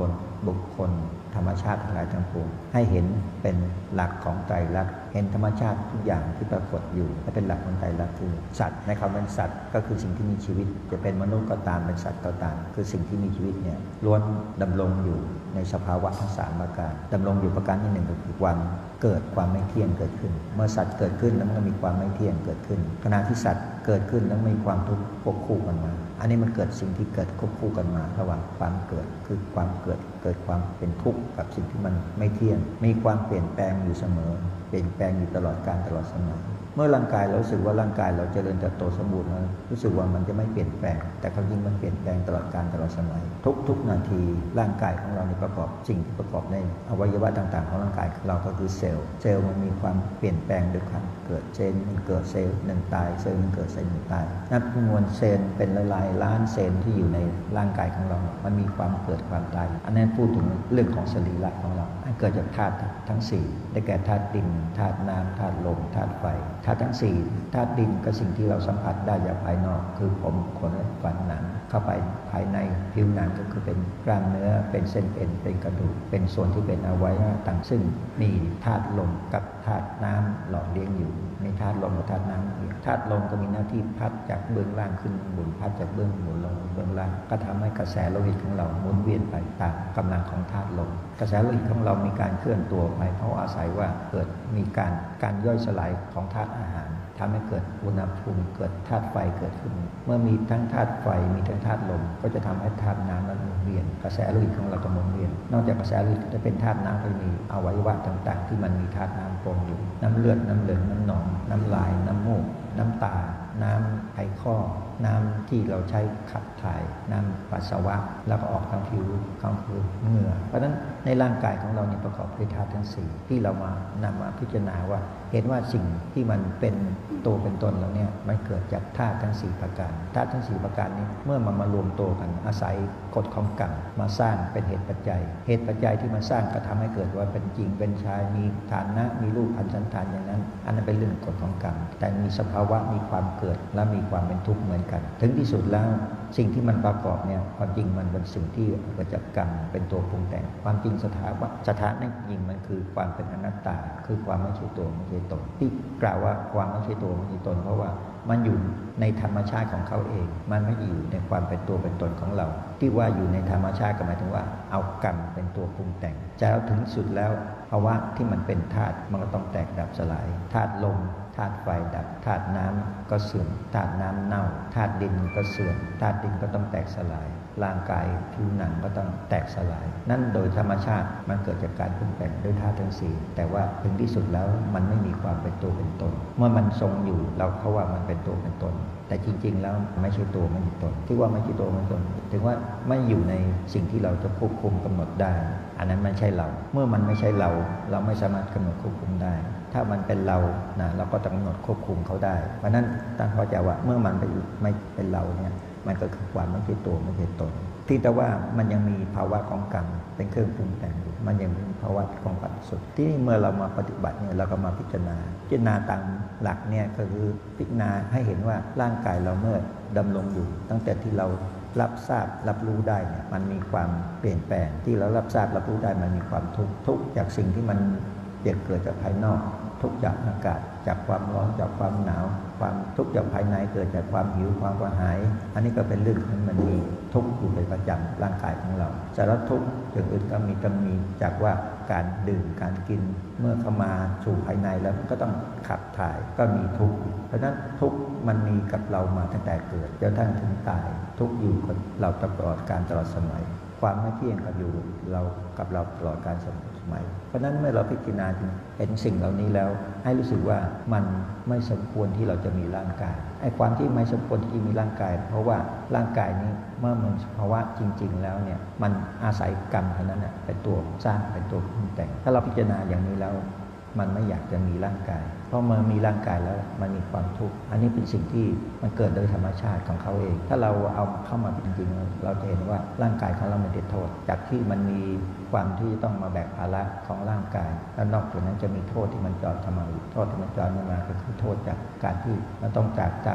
บุคคลธรรมชาติทั้งหลายทั้งปวงให้เห็นเป็นหลักของไตรลักษณ์เห็นธรรมชาติทุกอย่างที่ปรากฏอยู่และเป็นหลักของไตรลักษณ์คือสัตว์ในคำว่าสัตว์ก็คือสิ่งที่มีชีวิตจะเป็นมนุษย์ก็ตามเป็นสัตว์ก็ตามคือสิ่งที่มีชีวิตเนี่ยล้วนดำรงอยู่ในสภาวะทั้งสามประการดำรงอยู่ประการที่หนึ่งก็คือความเกิดความไม่เที่ยงเกิดขึ้นเมื่อสัตว์เกิดขึ้นแล้วมันก็มีความไม่เที่ยงเกิดขึ้นขณะที่สัตว์เกิดขึ้นแล้วมีความทุกข์ควบคู่กันมาอันนี้มันเกิดสิ่งที่เกิดควบคู่กันมาระหว่างความเกิดคือความเกิดเกิดความเป็นทุกข์กับสิ่งที่มันไม่เที่ยงมีความเปลี่ยนแปลงอยู่เสมอเปลี่ยนแปลงอยู่ตลอดกาลตลอดสมัยเมื่อร่างกายเรารู้สึกว่าร่างกายเราเจริญเติบโตสมบูรณ์แล้วรู้สึกว่ามันจะไม่เปลี่ยนแปลงแต่ความจริงมันเปลี่ยนแปลงตลอดกาลตลอดสมัยทุกๆนาทีร่างกายของเรานี่ประกอบสิ่งที่ประกอบในอวัยวะต่างๆของร่างกายเราก็คือเซลล์เซลล์มันมีความเปลี่ยนแปลงด้วยความเกิดเซลล์มันเกิดเซลล์หนึ่งตายเซลล์มันเกิดเซลล์หนึ่งตายนับจำนวนเซลล์เป็นหลายๆล้านเซลล์ที่อยู่ในร่างกายของเรามันมีความเกิดความตายอันนั้นพูดถึงเรื่องของสรีระของเราเกิดจากธาตุทั้งสี่ได้แก่ธาตุดินธาตุน้ำธาตุลมธาตุไฟธาตุทั้งสี่ธาตุดินก็สิ่งที่เราสัมผัสได้จากภายนอกคือผมขนและฟันหนังเข้าไปภายในผิวหนังก็คือเป็นกล้ามเนื้อเป็นเส้นเอ็นเป็นกระดูกเป็นส่วนที่เป็นอวัยวะต่างซึ่งมีธาตุลมกับธาตุน้ำหล่อเลี้ยงอยู่ในธาตุลมกับธาตุน้ำธาตุลมก็มีหน้าที่พัดจากเบื้องล่างขึ้นบนพัดจากเบื้องบนลงเบื้องล่างก็ทำให้กระแสโลหิตของเราหมุนเวียนไปตามกำลังของธาตุลมกระแสโลหิตของเรามีการเคลื่อนตัวไปเพราะอาศัยว่าเกิดมีการการย่อยสลายของธาตุอาหารทำให้เกิดอุณหภูมิเกิดธาตุไฟเกิดขึ้นเมื่อมีทั้งธาตุไฟมีทั้งธาตุลมก็จะทำให้ธาตุน้ำนั้นหมุนเวียนกระแสโลหิตของเราก็หมุนเวียนนอกจากกระแสโลหิตจะเป็นธาตุน้ำก็มีอวัยวะต่างๆที่มันมีธาตุน้ำปนอยู่น้ำเลือดน้ำเหลืองน้ำหนองน้ำลายน้ำมูกน้ำตาน้ำไขข้อน้ำที่เราใช้ขับถ่ายน้ำปัสสาวะแล้วก็ออกทางผิวทางผิวเหงื่อเพราะฉะนั้นในร่างกายของเราเนี่ยประกอบด้วยธาตุทั้งสี่ที่เรามานำมาพิจารณาว่าเห็นว่าสิ่งที่มันเป็นตัวเป็นตนเราเนี่ยมันเกิดจากธาตุทั้งสี่ประการธาตุทั้งสี่ประการนี้เมื่อมันมารวมตัวกันอาศัยกฎของกรรมมาสร้างเป็นเหตุปัจจัยเหตุปัจจัยที่มาสร้างก็ทำให้เกิดว่าเป็นจริงเป็นชายมีฐานะมีรูปพันสันฐานอย่างนั้นอันนั้นเป็นเรื่องกฎของกรรมแต่มีสภาวะมีความเกิดและมีความเป็นทุกข์เหมือนกันถึงที่สุดแล้วสิ่งที่มันประกอบเนี่ยความจริงมันเป็นสิ่งที่เกิดจากกรรมเป็นตัวปรุงแต่งความจริงสถานะสถานะจริงมันคือความเป็นอนัตตาคือความไม่ใช่ตัวไม่ใช่ตนที่กล่าวว่าความไม่ใช่ตัวไม่ใช่ตนเพราะว่ามันอยู่ในธรรมชาติของเขาเองมันไม่อยู่ในความเป็นตัวเป็นตนของเราที่ว่าอยู่ในธรรมชาติก็หมายถึงว่าเอากรรมเป็นตัวปรุงแต่งจะเอาถึงสุดแล้วภาวะที่มันเป็นธาตุมันก็ต้องแตกดับสลายธาตุลมธาตุไฟดับธาตุน้ำก็เสื่อมธาตุน้ำเน่าธาตุดินก็เสื่อมธาตุดินก็ต้องแตกสลายร่างกายผิวหนังก็ต้องแตกสลายนั่นโดยธรรมชาติมันเกิดจากการปรุงแต่งด้วยธาตุทั้งสี่แต่ว่าถึงที่สุดแล้วมันไม่มีความเป็นตัวเป็นตนเมื่อมันทรงอยู่เราเขาว่ามันเป็นตัวเป็นตนแต่จริงๆแล้วไม่ใช่ตัวไม่ใช่ตนที่ว่าไม่ใช่ตัวไม่ใช่ตนถึงว่าไม่อยู่ในสิ่งที่เราจะควบคุมกำหนดได้อันนั้นไม่ใช่เราเมื่อมันไม่ใช่เราเราไม่สามารถกำหนดควบคุมได้ถ้ามันเป็นเรานะเราก็ต้องกำหนดควบคุมเขาได้เพราะนั้นตั้งเข้าใจว่าเมื่อมันไม่เป็นเราเนี่ยมันก็คือความไม่ใช่ตัวไม่ใช่ตนที่แต่ว่ามันยังมีภาวะของกรรมเป็นเครื่องปรุงแต่งอยู่มันยังมีภาวะของปัจจุบันที่เมื่อเรามาปฏิบัติเนี่ยเราก็มาพิจารณาพิจารณาตามหลักเนี่ยก็คือพิจารณาให้เห็นว่าร่างกายเราเมื่อดำรงอยู่ตั้งแต่ที่เรารับทราบรับรู้ได้เนี่ยมันมีความเปลี่ยนแปลงที่เรารับทราบรับรู้ได้มันมีความทุกข์ทุกข์จากสิ่งที่มันเกิดจากภายนอกทุกข์จากอากาศจากความร้อนจากความหนาวความทุกข์จากภายในเกิดจากความหิวความกระหายอันนี้ก็เป็นเรื่องที่มันมีทุกข์อยู่เป็นประจำร่างกายของเราสารทุกข์อย่างอื่นก็มีก็มีจากว่าการดื่มการกินเมื่อเข้ามาสู่ภายในแล้วก็ต้องขับถ่ายก็มีทุกข์เพราะฉะนั้นทุกข์มันมีกับเรามาตั้งแต่เกิดจนทั้งถึงตายทุกข์อยู่กับเราตลอดการตลอดสมัยความไม่เที่ยงกับอยู่เรากับเราตลอดการสมัยเพราะฉะนั้นเมื่อเราพิจารณาเห็นสิ่งเหล่านี้แล้วให้รู้สึกว่ามันไม่สมควรที่เราจะมีร่างกายไอ้ความที่ไม่สมควรที่จะมีร่างกายเพราะว่าร่างกายนี้เมื่อมันภาวะจริงๆแล้วเนี่ยมันอาศัยกรรมเท่านั้นน่ะเป็นตัวสร้างเป็นตัวปรุงแต่งถ้าเราพิจารณาอย่างนี้แล้วมันไม่อยากจะมีร่างกายเพราะเมื่อมีร่างกายแล้วมันมีความทุกข์อันนี้เป็นสิ่งที่มันเกิดโดยธรรมชาติของเขาเองถ้าเราเอาเข้ามาจริงๆเราจะเห็นว่าร่างกายของเราไม่ได้โทษจากที่มันมีความที่จะต้องมาแบกภาระของร่างกายแล้วนอกจากนั้นจะมีโทษที่มันจอดทำมาอีกโทษที่มันจอดมาก็คือโทษจากการที่มันต้องจากตาม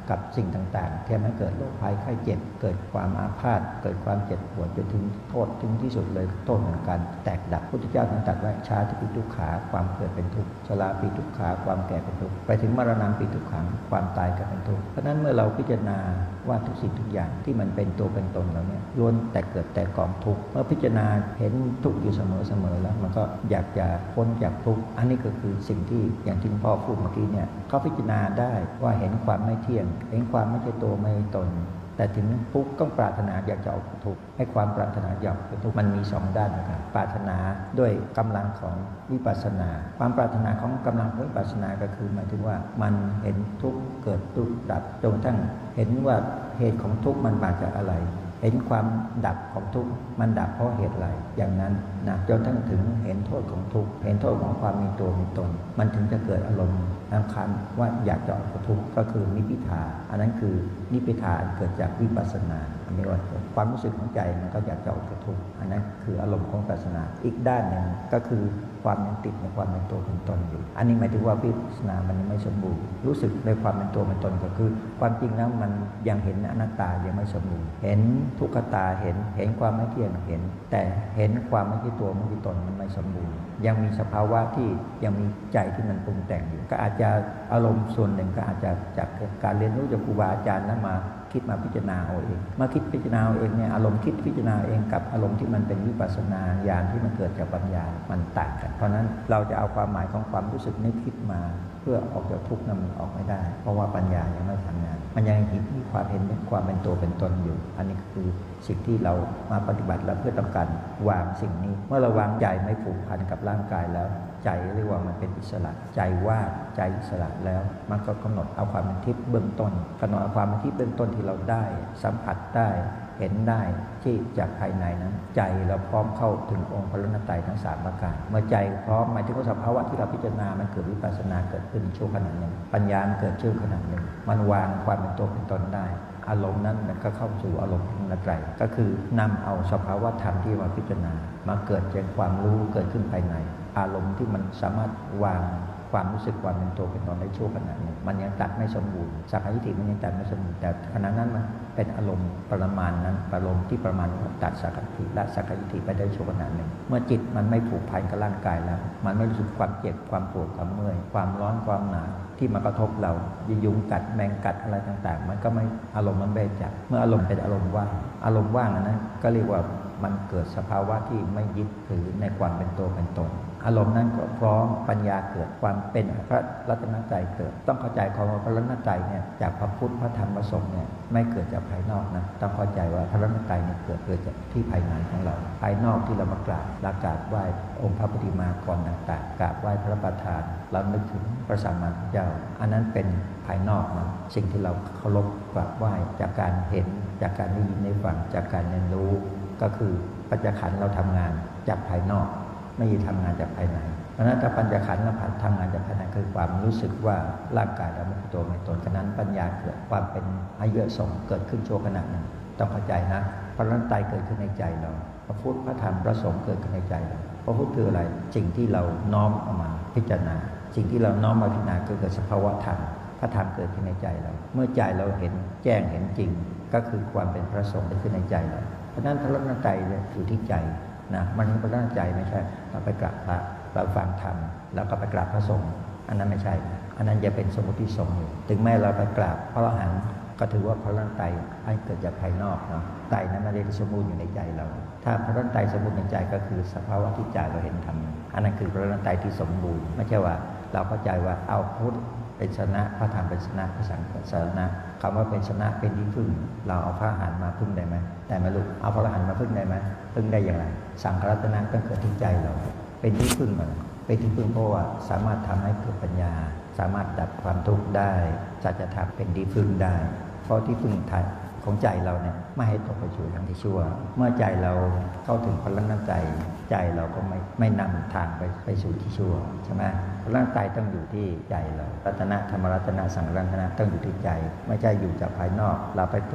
กับสิ่งต่างๆที่ทำให้เกิดโรคภัยไข้เจ็บเกิดความอาพาธเกิดความเจ็บปวดจนถึงโทษถึงที่สุดเลยโทษของการแตกดับพุทธเจ้าตรัสว่าชาติปีทุกขาความเกิดเป็นทุกข์ชราปีทุกขาความแก่เป็นทุกข์ไปถึงมรณะปีทุกขังความตายก็เป็นทุกข์เพราะนั้นเมื่อเราพิจารณาว่าทุกสิ่งทุกอย่างที่มันเป็นตัวเป็นตนเราเนี่ยล้วนแต่เกิดแต่กองทุกข์เมื่อพิจารณาเห็นทุกข์อยู่เสมอๆแล้วมันก็อยากจะพ้นจากทุกข์อันนี้ก็คือสิ่งที่อย่างที่พ่อพูดเมื่อกี้เนี่ยเขาพิจารณาได้ว่าเห็นความไม่เที่ยงเห็นความไม่ใช่ตัวไม่ใช่ตนแต่ถึงทุกข์ต้องปรารถนาอยากจะออกจากทุกข์ให้ความปรารถนาอยากเป็นทุกข์มันมีสองด้านนะครับปรารถนาด้วยกำลังของวิปัสสนาความปรารถนาของกำลังของวิปัสสนาก็คือหมายถึงว่ามันเห็นทุกข์เกิดทุกข์ดับจนกระทั่งเห็นว่าเหตุของทุกข์มันมาจากอะไรเห็นความดับของทุกข์มันดับเพราะเหตุอะไรอย่างนั้นนะจนทั้งถึงเห็นโทษของทุกข์เห็นโทษของความมีตัวมีตนมันถึงจะเกิดอารมณ์รำคาญว่าอยากจะออกจากทุกข์ก็คือนิพพิทาอันนั้นคือนิพพิทาเกิดจากวิปัสสนาอันนี้ว่าความรู้สึกของใจมันก็อยากจะออกจากทุกข์อันนั้นคืออารมณ์ของวิปัสสนาอีกด้านหนึ่งก็คือความยังติดในความเป็นตัวเป็นตนอยู่อันนี้หมายถึงว่าวิปัสสนามันยังไม่สมบูรณ์รู้สึกในความเป็นตัวเป็นตนก็คือความจริงแล้วมันยังเห็นอนัตตายังไม่สมบูรณ์เห็นทุกขตาเห็นเห็นความไม่เที่ยงเห็นแต่เห็นความไม่ใช่ตัวไม่ใช่ตนมันไม่สมบูรณ์ยังมีสภาวะที่ยังมีใจที่มันปรุงแต่งอยู่ก็อาจจะอารมณ์ส่วนหนึ่งก็อาจจะจากการเรียนรู้จากครูบาอาจารย์นั้นมาคิดมาพิจารณาเอาเองมาคิดพิจารณาเอาเองเนี่ยอารมณ์คิดพิจารณาเองกับอารมณ์ที่มันเป็นวิปัสสนาญาณที่มันเกิดจากปัญญามันต่างกันเพราะนั้นเราจะเอาความหมายของความรู้สึกนึกคิดมาเพื่อออกจากทุกข์นั้นมันออกไม่ได้เพราะว่าปัญญายังไม่ทำงานมันยังเห็นมีความเห็นเป็นความเป็นตัวเป็นตนอยู่อันนี้คือสิ่งที่เรามาปฏิบัติแล้วเพื่อต้องการวางสิ่งนี้เมื่อเราวางใจไม่ผูกพันกับร่างกายแล้วใจเรียกว่ามันเป็นอิสระใจว่างใจอิสระแล้วมันก็กำหนดเอาความเป็นทิพย์เบื้องต้นกำหนดเอาความเป็นทิพย์เบื้องต้นที่เราได้สัมผัสได้เห็นได้ที่จากภายในนั้นใจเราพร้อมเข้าถึงองค์พระรัตนตรัยทั้งสามประการเมื่อใจพร้อมหมายถึงว่าสภาวะที่เราพิจารณามันเกิดวิปัสสนาเกิดขึ้นชั่วขณะหนึ่งปัญญาเกิดชั่วขณะหนึ่งมันวางความเป็นตัวเป็นตนได้อารมณ์นั้นมันก็เข้าสู่อารมณ์พระรัตนตรัยก็คือนำเอาสภาวะธรรมที่มาพิจารณามาเกิดจากความรู้เกิดขึ้นภายในอารมณ์ที่มันสามารถวางความรู้สึกความเป็นตัวเป็นตนได้ชั่วขณะหนึ่งมันยังตัดไม่สมบูรณ์สักขายิทิมันยังตัดไม่สมบูรณ์แต่ขณะนั้นมันเป็นอารมณ์ประมาณนั้นอารมณ์ที่ประมาณตัดสักขายิทิและสักขายิทิไปได้ชั่วขณะหนึ่งเมื่อจิตมันไม่ผูกพันกับร่างกายแล้วมันไม่รู้สึกความเจ็บความปวดความเมื่อยความร้อนความหนาวที่มากระทบเรายุงกัดแมงกัดอะไรต่างๆมันก็ไม่อารมณ์มันไม่จับเมื่ออารมณ์เป็นอารมณ์ว่างอารมณ์ว่างอันนั้นก็เรียกว่ามันเกิดสภาวะที่ไม่ยึดถือในความเป็นตัวเป็นตนอารมณ์นั้นก็พร้อมปัญญาเกิดความเป็นพระรัตนตรัยเกิดต้องเข้าใจความว่าพระรัตนตรัยเนี่ยจากพระพุทธพระธรรมพระสงฆ์เนี่ยไม่เกิดจากภายนอกนะต้องเข้าใจว่าพระรัตนตรัยเนี่ยเกิดเกิดจากที่ภายในของเราภายนอกที่เรามากราบเรากราบไหว้องค์พระปฏิมากรต่างๆกราบไหว้พระประธานเรานึกถึงพระสัมมาสัมพุทธเจ้าอันนั้นเป็นภายนอกนะสิ่งที่เราเคารพกราบไหว้จากการเห็นจากการได้ยินได้ฟังจากการเรียนรู้ก็คือปัญจขันธ์เราทำงานจากภายนอกไม่ได้ทำงานจากภายในเพราะฉะนั้นถ้าปัญจขันธ์เราทำงานจากภายในคือความรู้สึกว่าร่างกายเราไม่เป็นตัวไม่ตนฉะนั้นปัญญาเกิดความเป็นอายุสงเกิดขึ้นชั่วขณะหนึ่งต้องเข้าใจนะพระรัตนตรัยเกิดขึ้นในใจเราพระพุทธพระธรรมพระสงฆ์เกิดขึ้นในใจเราพระพุทธคืออะไรสิ่งที่เราน้อมเอามาพิจารณาสิ่งที่เราน้อมมาพิจารณาเกิดสภาวะธรรมพระธรรมเกิดขึ้นในใจเราเมื่อใจเราเห็นแจ้งเห็นจริงก็คือความเป็นพระสงฆ์เกิดขึ้นในใจเราเพราะนั้นพระรัตนตรัยอยู่ที่ใจนะมันพระรัตนตรัยไม่ใช่เราไปกราบพระเราฟังธรรมแล้วก็ไปกราบพระสงฆ์อันนั้นไม่ใช่อันนั้นจะเป็นสมมติสงฆ์อยู่ถึงแม้เราไปกราบพระอรหันต์ก็ถือว่าพระรัตนตรัยให้เกิดจากภายนอกเนาะไตรนั้นไม่ได้สมบูรณ์อยู่ในใจเราถ้าพระรัตนตรัยสมบูรณ์ในใจก็คือสภาวะที่ใจเราเห็นธรรมอันนั้นคือพระรัตนตรัยที่สมบูรณ์ไม่ใช่ว่าเราเข้าใจว่าเอาพุทธเป็นชนะพระธรรมเป็นชนะพระสังฆเป็นชนะคำว่าเป็นชนะเป็นที่พึ่งเราเอาพระอรหันต์มาพึ่งได้ไหมแต่ไม่รู้เอาพระอรหันต์มาพึ่งได้ไหมพึ่งได้อย่างไรสังฆรัตนะต้องเกิดที่ใจเราเป็นที่พึ่งมันเป็นที่พึ่งเพราะว่าสามารถทำให้เกิดปัญญาสามารถดับความทุกข์ได้สัจธรรมเป็นที่พึ่งได้เพราะที่พึ่งของใจเราเนี่ยไม่ให้ตกไปสู่ทางที่ชั่วเมื่อใจเราเข้าถึงพระรัตนตรัยใจเราก็ไม่ไม่นำทางไปไปสู่ที่ชั่วใช่ไหมพระรัตนตรัยต้องอยู่ที่ใจเรารัตนะธรรมรัตนะสังฆรัตนะต้องอยู่ที่ใจไม่ใช่อยู่จากภายนอกเราไปกราบ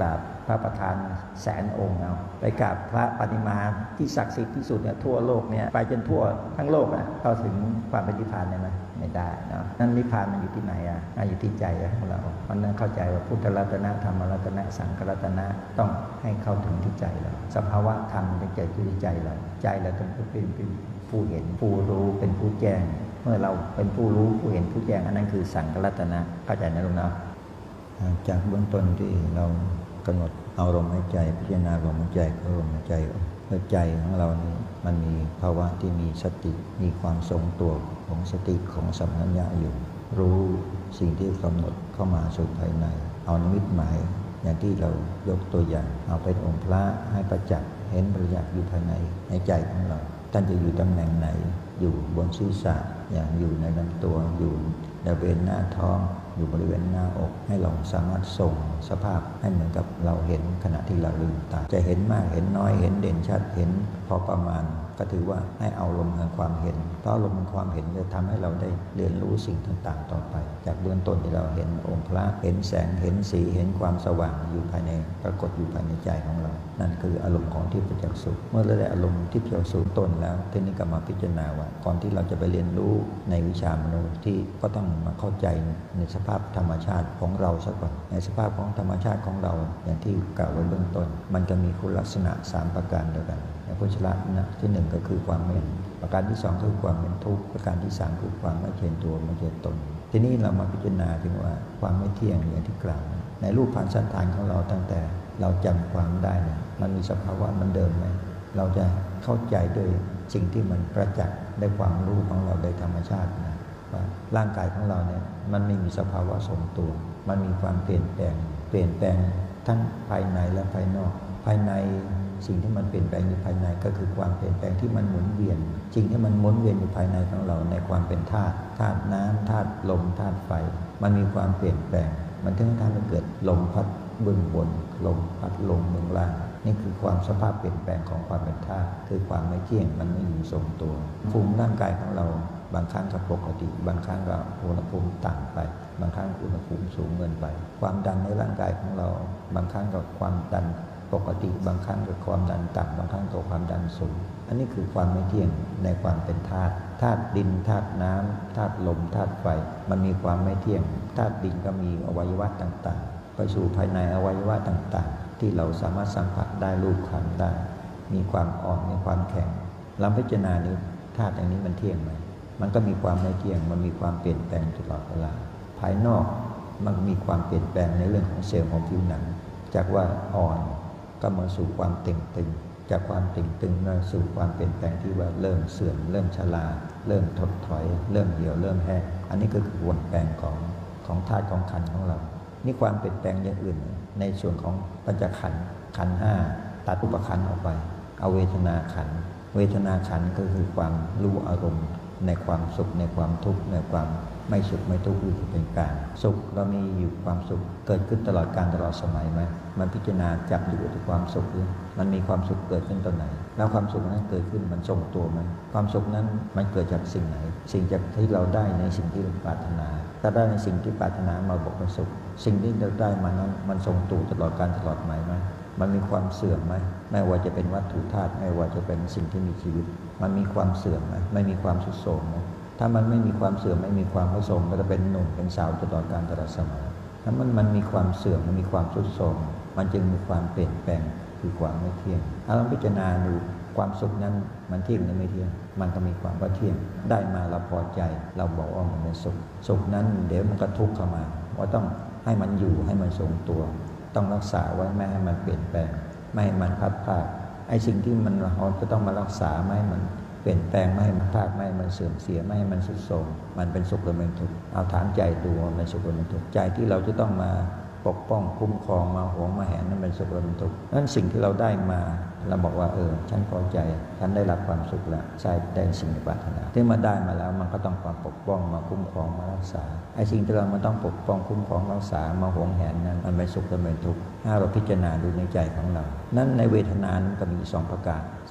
พระประธานแสนองค์เอาไปกราบพระปฏิมาที่ศักดิ์สิทธิ์ที่สุดเนี่ยทั่วโลกเนี่ยไปจนทั่วทั้งโลกอ่ะเข้าถึงความเป็นนิพพานได้ไหมไม่ได้เนาะนั่นนิพพานมันอยู่ที่ไหนอ่ะอยู่ที่ใจของเราเพราะนั้นเข้าใจว่าพุทธรัตนะธรรมรัตนะสังฆรัตนะต้องให้เข้าถึงที่ใจเราสภาวะธรรมจะเกิดขึ้นที่ใจเราใจเราต้องเป็นผู้เห็นผู้รู้เป็นผู้แจ้งเมื่อเราเป็นผู้รู้ผู้เห็นผู้แจ้งอันนั้นคือสังฆรัตนะเข้าใจนะลุงเนาะจากเบื้องต้นที่เรากำหนดเอาลมหายใจพิจารณาลมหายใจเข้าลมหายใจเพื่อใจของเรานี่มันมีภาวะที่มีสติมีความทรงตัวของสติของสัมปชัญญะอยู่รู้สิ่งที่กำหนดเข้ามาสู่ภายในเอานิมิตหมายอย่างที่เรายกตัวอย่างเอาเป็นองค์พระให้ประจักษ์เห็นประจักษ์อยู่ภายในในใจของเราท่านจะอยู่ตำแหน่งไหนอยู่บนศีรษะอย่างอยู่ในลำตัวอยู่ในบริเวณหน้าท้องอยู่บริเวณหน้าอกให้เราสามารถส่งสภาพให้เหมือนกับเราเห็นขณะที่เราลืมตาจะเห็นมากเห็นน้อยเห็นเด่นชัดเห็นพอประมาณก็ถือว่าให้เอาลมแห่งความเห็นเพราะลมแห่งความเห็นจะทำให้เราได้เรียนรู้สิ่งต่างๆต่อไปจากเบื้องต้นที่เราเห็นองค์พระเห็นแสงเห็นสีเห็นความสว่างอยู่ภายในปรากฏอยู่ภายในใจของเรานั่นคืออารมณ์ของทิพยจักษุเมื่อเราได้อารมณ์ทิพยจักษุต้นแล้วทีนี้ก็มาพิจารณาว่าก่อนที่เราจะไปเรียนรู้ในวิชามโนที่ก็ต้องมาเข้าใจในสภาพธรรมชาติของเราซะก่อนในสภาพของธรรมชาติของเราอย่างที่กล่าวไว้เบื้องต้นมันจะมีคุณลักษณะสามประการด้วยกันในพุทธลักษณะที่หนึ่งก็คือความเป็นประการที่สองคือความเป็นทุกข์ประการที่สามคือความไม่เที่ยงตัวไม่เที่ยงตนทีนี้เรามาพิจารณาถึงว่าความไม่เที่ยงอย่างที่กล่าวในรูปพรรณสันฐานของเราตั้งแต่เราจำความได้เนี่ยมันมีสภาวะมันเดิมไหมเราจะเข้าใจด้วยสิ่งที่มันประจักษ์ได้ความรู้ของเราโดยธรรมชาตินะว่าร่างกายของเราเนี่ยมันไม่มีสภาวะทรงตัวมันมีความเปลี่ยนแปลงเปลี่ยนแปลงทั้งภายในและภายนอกภายในสิ่งที่มันเปลี่ยนแปลงอยู่ภายในก็คือความเปลี่ยนแปลงที่มันหมุนเวียนสิ่งที่มันหมุนเวียนอยู่ภายในของเราในความเป็นธาตุธาตุน้ำธาตุลมธาตุไฟมันมีความเปลี่ยนแปลงมันถึงทำให้เกิดลมพัดเบื้องบนลมพัดลงเบื้องล่างนี่คือความสภาพเปลี่ยนแปลงของความเป็นธาตุคือความไม่เที่ยงมันไม่อยู่ทรงตัวภูมิร่างกายของเราบางครั้งก็ปกติบางครั้งก็อุณหภูมิต่ำไปบางครั้งอุณหภูมิสูงเกินไปความดันในร่างกายของเราบางครั้งก็ความดันปกติบางครั้งก็ความดันต่ำบางครั้งก็ความดันสูงอันนี้คือความไม่เที่ยงในความเป็นธาตุธาตุดินธาตุน้ำธาตุลมธาตุไฟมันมีความไม่เที่ยงธาตุดินก็มีอวัยวะต่างๆไปสู่ภายในอวัยวะต่างๆที่เราสามารถสัมผัสได้รูปคำได้มีความอ่อนมีความแข็งเราพิจารณานี้ธาตุอย่างนี้มันเที่ยงไหมมันก็มีความไม่เที่ยงมันมีความเปลี่ยนแปลงตลอดเวลาภายนอกมันมีความเปลี่ยนแปลงในเรื่องของเซลล์ของผิวหนังจากว่าอ่อนก็มาสู่ความเต่งตึงจากความเต่งตึงมาสู่ความเปลี่ยนแปลงที่ว่าเริ่มเสื่อมเริ่มชราเริ่มถดถอยเริ่มเหี่ยวเริ่มแห้งอันนี้ก็คือวนแปลงของของธาตุของขันธ์ของเรานี่ความเปลี่ยนแปลงอย่างอื่นในส่วนของปัญจขันธ์ขันธ์ห้าตัดอุปขันธ์ออกไปเอาเวทนาขันธ์เวทนาขันธ์ก็คือความรู้อารมณ์ในความสุขในความทุกข์ในความไม่สุขไม่ทุกข์คือเป็นกลางสุขเรามีอยู่ความสุขเกิดขึ้นตลอดกาลตลอดสมัยไหมมันพิจารณาจับอยู่ที่ความสุขหรือมันมีความสุขเกิดขึ้นตอนไหนแล้วความสุขนั้นเกิดขึ้นมันทรงตัวไหมความสุขนั้นมันเกิดจากสิ่งไหนสิ่งจากที่เราได้ในสิ่งที่เราปรารถนาถ้าได้ในสิ่งที่ปรารถนามาบอกว่าสุขสิ่งที่เราได้มานั้นมันทรงตัวตลอดกาลตลอดไหมไหมมันมีความเสื่อมไหมไม่ว่าจะเป็นวัตถุธาตุไม่ว่าจะเป็นสิ่งที่มีชีวิตมันมีความเสื่อมไหมไม่มีความทรุดโทรมไหมถ้ามันไม่มีความเสื่อมไม่มีความผสมก็จะเป็นหนุ่มเป็นสาวตลอดกาลตลอดสมัยถ้ามันมันมีความเสื่อมมันมีความทรุดโทรมมันจึงมีความเปลี่ยนแปลงคือความไม่เที่ยงถ้าเราพิจารณาดูความสุขนั้นมันเที่ยงหรือไม่เที่ยงมันก็มีความว่าเที่ยงได้มาเราพอใจเราบอกว่ามันเป็นสุขสุขนั้นเดี๋ยวมันก็ทุกข์เข้ามาว่าต้องให้มันอยู่ให้มันทรงตัวต้องรักษาไว้ไม่ให้มันเปลี่ยนแปลงไม่ให้มันพัดพลาดไอ้สิ่งที่มันเราจะต้องมารักษาไม่ให้มันเปลี่ยนแปลงไม่ให้มันพลาดไม่ให้มันเสื่อมเสียไม่ให้มันทรุดโทรมมันเป็นสุขหรือเป็นทุกข์เอาถามใจดูว่ามันสุขหรือเป็นทุกข์ใจที่เราจะต้องมาปกป้องคุ้มครองมาหวงมาแหนนั่นเป็นสุขหรือเป็นทุกข์นั่นสิ่งที่เราได้มาเราบอกว่าเออฉันพอใจฉันได้รับความสุขแล้วใช่ได้สิ่งที่ปรารถนาที่มาได้มาแล้วมันก็ต้องมาปกป้องมาคุ้มครองมารักษาไอ้สิ่งที่เรามันต้องปกป้องคุ้มครองรักษามาหวงแหนนั้นมันเป็นสุขหรือเป็นทุกข์ถ้าเราพิจารณาดูในใจของเรานั่นในเวทนานั้นก็มีสองประการ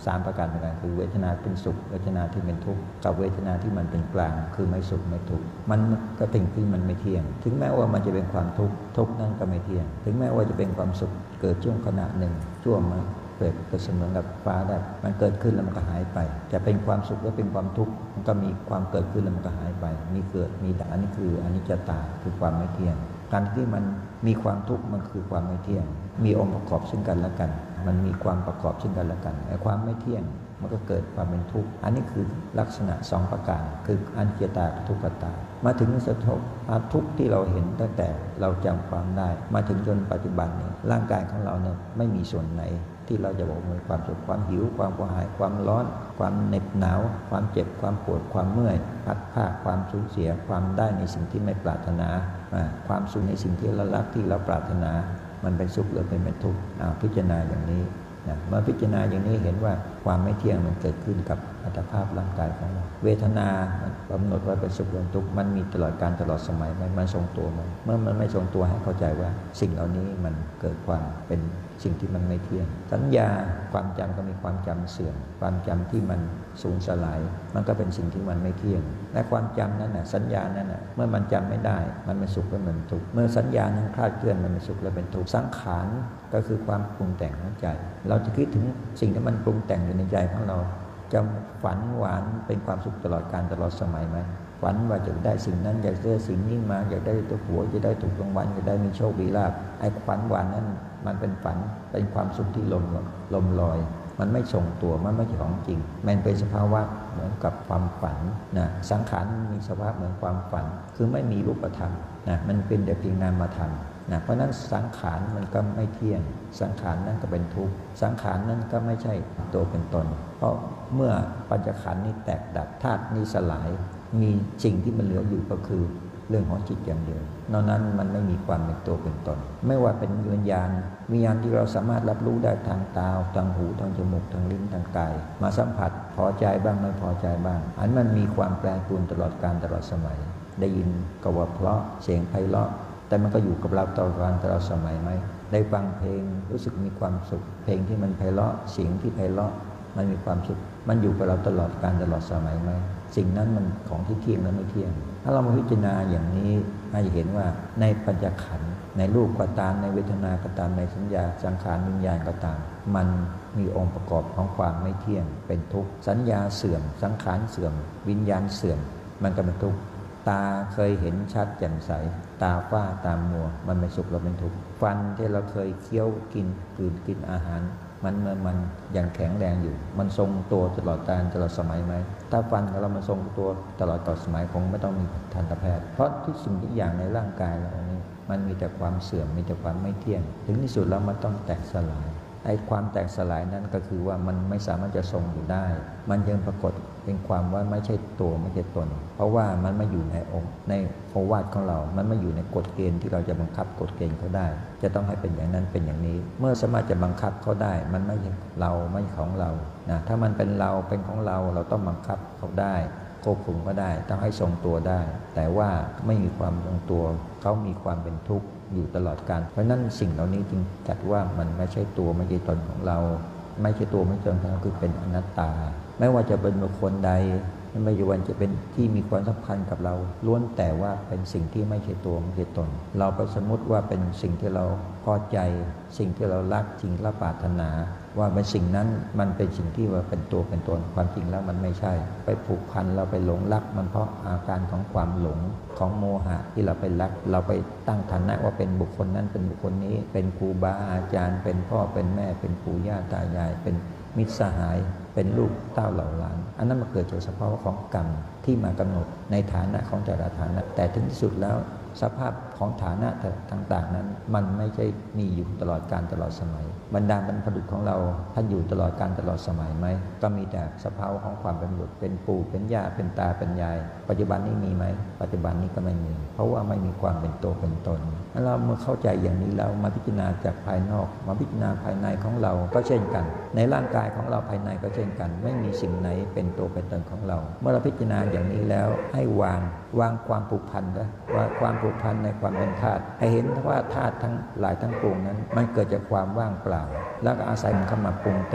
สามประการด้วยกันคือเวทนาเป็นสุขเวทนาที่เป็นทุกข์กับเวทนาที่มันเป็นกลางคือไม่สุขไม่ทุกข์มันก็เป็นที่มันไม่เที่ยงถึงแม้ว่ามันจะเป็นความทุกข์ทุกข์นั่นก็ไม่เที่ยงถึงแม้ว่าจะเป็นความสุขเกิดช่วงขณะหนึ่งช่วงมาเกิดก็เสมือนกับฟ้าได้มันเกิดขึ้นแล้วมันก็หายไปจะเป็นความสุขหรือเป็นความทุกข์มันก็มีความเกิดขึ้นแล้วมันก็หายไปมีเกิดมีดับอันนี้คืออนิจจตาคือความไม่เที่ยงการที่มันมีความทุกข์มันคือความไม่เที่ยงมีองค์ประกอบซึ่งกันและกันมันมีความประกอบซึ่งกันและกันไอ้ความไม่เที่ยงมันก็เกิดความเป็นทุกข์อันนี้คือลักษณะสองประการคืออนิจจตาทุกขตามาถึงสภาวะทุกข์ที่เราเห็นตั้งแต่เราจำความได้มาถึงจนปัจจุบันนี้ร่างกายของเราเนี่ยไม่มีส่วนไหนที่เราจะบอกมีความสุขความหิวความกระหายความร้อนความเหน็บหนาวความเจ็บความปวดความเมื่อยพัดผ้าความสูญเสียความได้ในสิ่งที่ไม่ปรารถนาความสุขในสิ่งที่เรารักที่เราปรารถนามันเป็นสุขหรือเป็นเป็นทุกข์พิจารณาอย่างนี้นะเมื่อพิจารณาอย่างนี้เห็นว่าความไม่เที่ยงมันเกิดขึ้นกับอัตภาพร่างกายของเราเวทนามันกำหนดว่าเป็นสุขหรือทุกข์มันมีตลอดการตลอดสมัยมันมันทรงตัวมันเมื่อมันไม่ทรงตัวให้เข้าใจว่าสิ่งเหล่านี้มันเกิดความเป็นสิ่งที่มันไม่เที่ยงสัญญาความจำก็มีความจำเสื่อมความจำที่มันสูญสลายมันก็เป็นสิ่งที่มันไม่เที่ยงและความจำนั้นน่ะสัญญานั้นน่ะเมื่อมันจำไม่ได้มันเป็นสุขและมันทุกข์เมื่อสัญญานั้นคลาดเคลื่อนมันเป็นสุขและเป็นทุกข์สังขารก็คือความปรุงแต่งของใจเราจะคิดถึงสิ่งที่มันปรุงแต่งอยู่ในใจของเราจะฝันหวานเป็นความสุขตลอดกาลตลอดสมัยไหมฝันว่าจะได้สิ่งนั้นอยากได้สิ่งนี้มาอยากได้ตัวผัวจะได้ถูกรางวัลจะได้มีโชคมีลาภไอ้ฝันหวานนั้นมันเป็นฝันเป็นความสุขที่ลมลมลอยมันไม่ทรงตัวมันไม่ใช่ของจริงมันเป็นสภาวะเหมือนกับความฝันนะสังขารมีสภาพเหมือนความฝันคือไม่มีรูปธรรมนะมันเป็นแต่เพียงนามธรรมนะเพราะนั้นสังขารมันก็ไม่เที่ยงสังขารนั้นก็เป็นทุกข์สังขารนั้นก็ไม่ใช่ตัวเป็นตนเพราะเมื่อปัญจขันธ์นี้แตกดับธาตุนี้สลายมีสิ่งที่มันเหลืออยู่ก็คือเรื่องของจิตอย่างเดียวนอกนั้นมันไม่มีความเป็นตัวเป็นตนไม่ว่าเป็นวิญญาณวิญญาณที่เราสามารถรับรู้ได้ทางตาทางหูทางจมูกทางลิ้นทางกายมาสัมผัสพอใจบ้างไม่พอใจบ้างอันมันมีความแปรปรวนตลอดกาลตลอดสมัยได้ยินก็ว่าเพราะเสียงไพเราะแต่มันก็อยู่กับเราตลอดกาลตลอดสมัยไหมได้ฟังเพลงรู้สึกมีความสุขเพลงที่มันไพเราะเสียงที่ไพเราะมันมีความสุขมันอยู่กับเราตลอดกาลตลอดสมัยไหมสิ่งนั้นมันของที่เที่ยงและไม่เที่ยงถ้าเรามาพิจารณาอย่างนี้ให้เห็นว่าในปัญจขันธ์ในรูปก็ตามในเวทนาก็ตามในสัญญาสังขารวิญญาณก็ตามมันมีองค์ประกอบของความไม่เที่ยงเป็นทุกข์สัญญาเสื่อมสังขารเสื่อมวิญญาณเสื่อมมันก็เป็นทุกข์ตาเคยเห็นชัดแจ่มใสตาฝ้าตามัวมันไม่สุขเราเป็นทุกข์ฟันที่เราเคยเคี้ยวกินกลืนกินอาหารมันเมื่อมันยังแข็งแรงอยู่มันทรงตัวตลอดกาลตลอดสมัยไหมถ้าฟันของเรามันทรงตัวตลอดต่อสมัยคงไม่ต้องมีทันตแพทย์เพราะทุกสิ่งทุกอย่างในร่างกายเรานี้มันมีแต่ความเสื่อมมีแต่ความไม่เที่ยงถึงที่สุดแล้วมันต้องแตกสลายไอ้ความแตกสลายนั้นก็คือว่ามันไม่สามารถจะทรงอยู่ได้มันยังปรากฏเป็นความว่าไม่ใช่ตัวไม่ใช่ตนเพราะว่ามันไม่อยู่ในองค์ในโอวาทของเรามันไม่อยู่ในกฎเกณฑ์ที่เราจะบังคับกฎเกณฑ์เขาได้จะต้องให้เป็นอย่างนั้นเป็นอย่างนี้เมื่อสามารถจะบังคับเขาได้มันไม่ใช่เราไม่ใช่ของเรานะถ้ามันเป็นเราเป็นของเราเราต้องบังคับเขาได้ควบคุมก็ได้ต้องให้ทรงตัวได้แต่ว่าไม่มีความทรงตัวเขามีความเป็นทุกข์อยู่ตลอดกาลเพราะนั้นสิ่งเหล่านี้จึงจัดว่ามันไม่ใช่ตัวไม่ใช่ตนของเราไม่ใช่ตัวไม่ใช่ตนของเราคือเป็นอนัตตาไม่ว่าจะเป็นบุคคลใดไม่ว่าจะเป็นที่มีความสัมพันธ์กับเราล้วนแต่ว่าเป็นสิ่งที่ไม่ใช่ตัวไม่ใช่ตนเราไปสมมติว่าเป็นสิ่งที่เราพอใจสิ่งที่เรารักสิ่งที่เราปรารถนาว่าเป็นสิ่งนั้นมันเป็นสิ่งที่ว่าเป็นตัวเป็นตนความจริงแล้วมันไม่ใช่ไปผูกพันเราไปหลงรักมันเพราะอาการของความหลงของโมหะที่เราไปรักเราไปตั้งฐานะว่าเป็นบุคคลนั้นเป็นบุคคลนี้เป็นครูบาอาจารย์เป็นพ่อเป็นแม่เป็นปู่ย่าตายายเป็นมิตรสหายเป็นลูกเต้าเหล่าหลานอันนั้นมันเกิดจากสภาวะของกรรมที่มากำหนดในฐานะของแต่ละฐานะแต่ถึงที่สุดแล้วสภาพของฐานะต่างๆนั้นมันไม่ใช่มีอยู่ตลอดกาลตลอดสมัยบรรดาบรรพบุรุษของเราท่านอยู่ตลอดกาลตลอดสมัยไหมก็มีแต่สภาวะของความเป็นบุตรเป็นปู่เป็นย่าเป็นตาเป็นยายปัจจุบันนี้มีไหมปัจจุบันนี้ก็ไม่มีเพราะว่าไม่มีความเป็นตัวเป็นตนเราเมื่อเข้าใจอย่างนี้แล้วมาพิจารณาจากภายนอกมาพิจารณาภายในของเราก็เช่นกันในร่างกายของเราภายในก็เช่นกันไม่มีสิ่งไหนเป็นตัวเป็นตนของเราเมื่อเราพิจารณาอย่างนี้แล้วให้วางวางความผูกพันนะว่าความผูกพันในความเป็นธาตุให้เห็นว่าธาตุทั้งหลายทั้งปวงนั้นมันเกิดจากความว่างเปล่าแล้วก็อาศัยมันเข้ามาปรุงแต่ง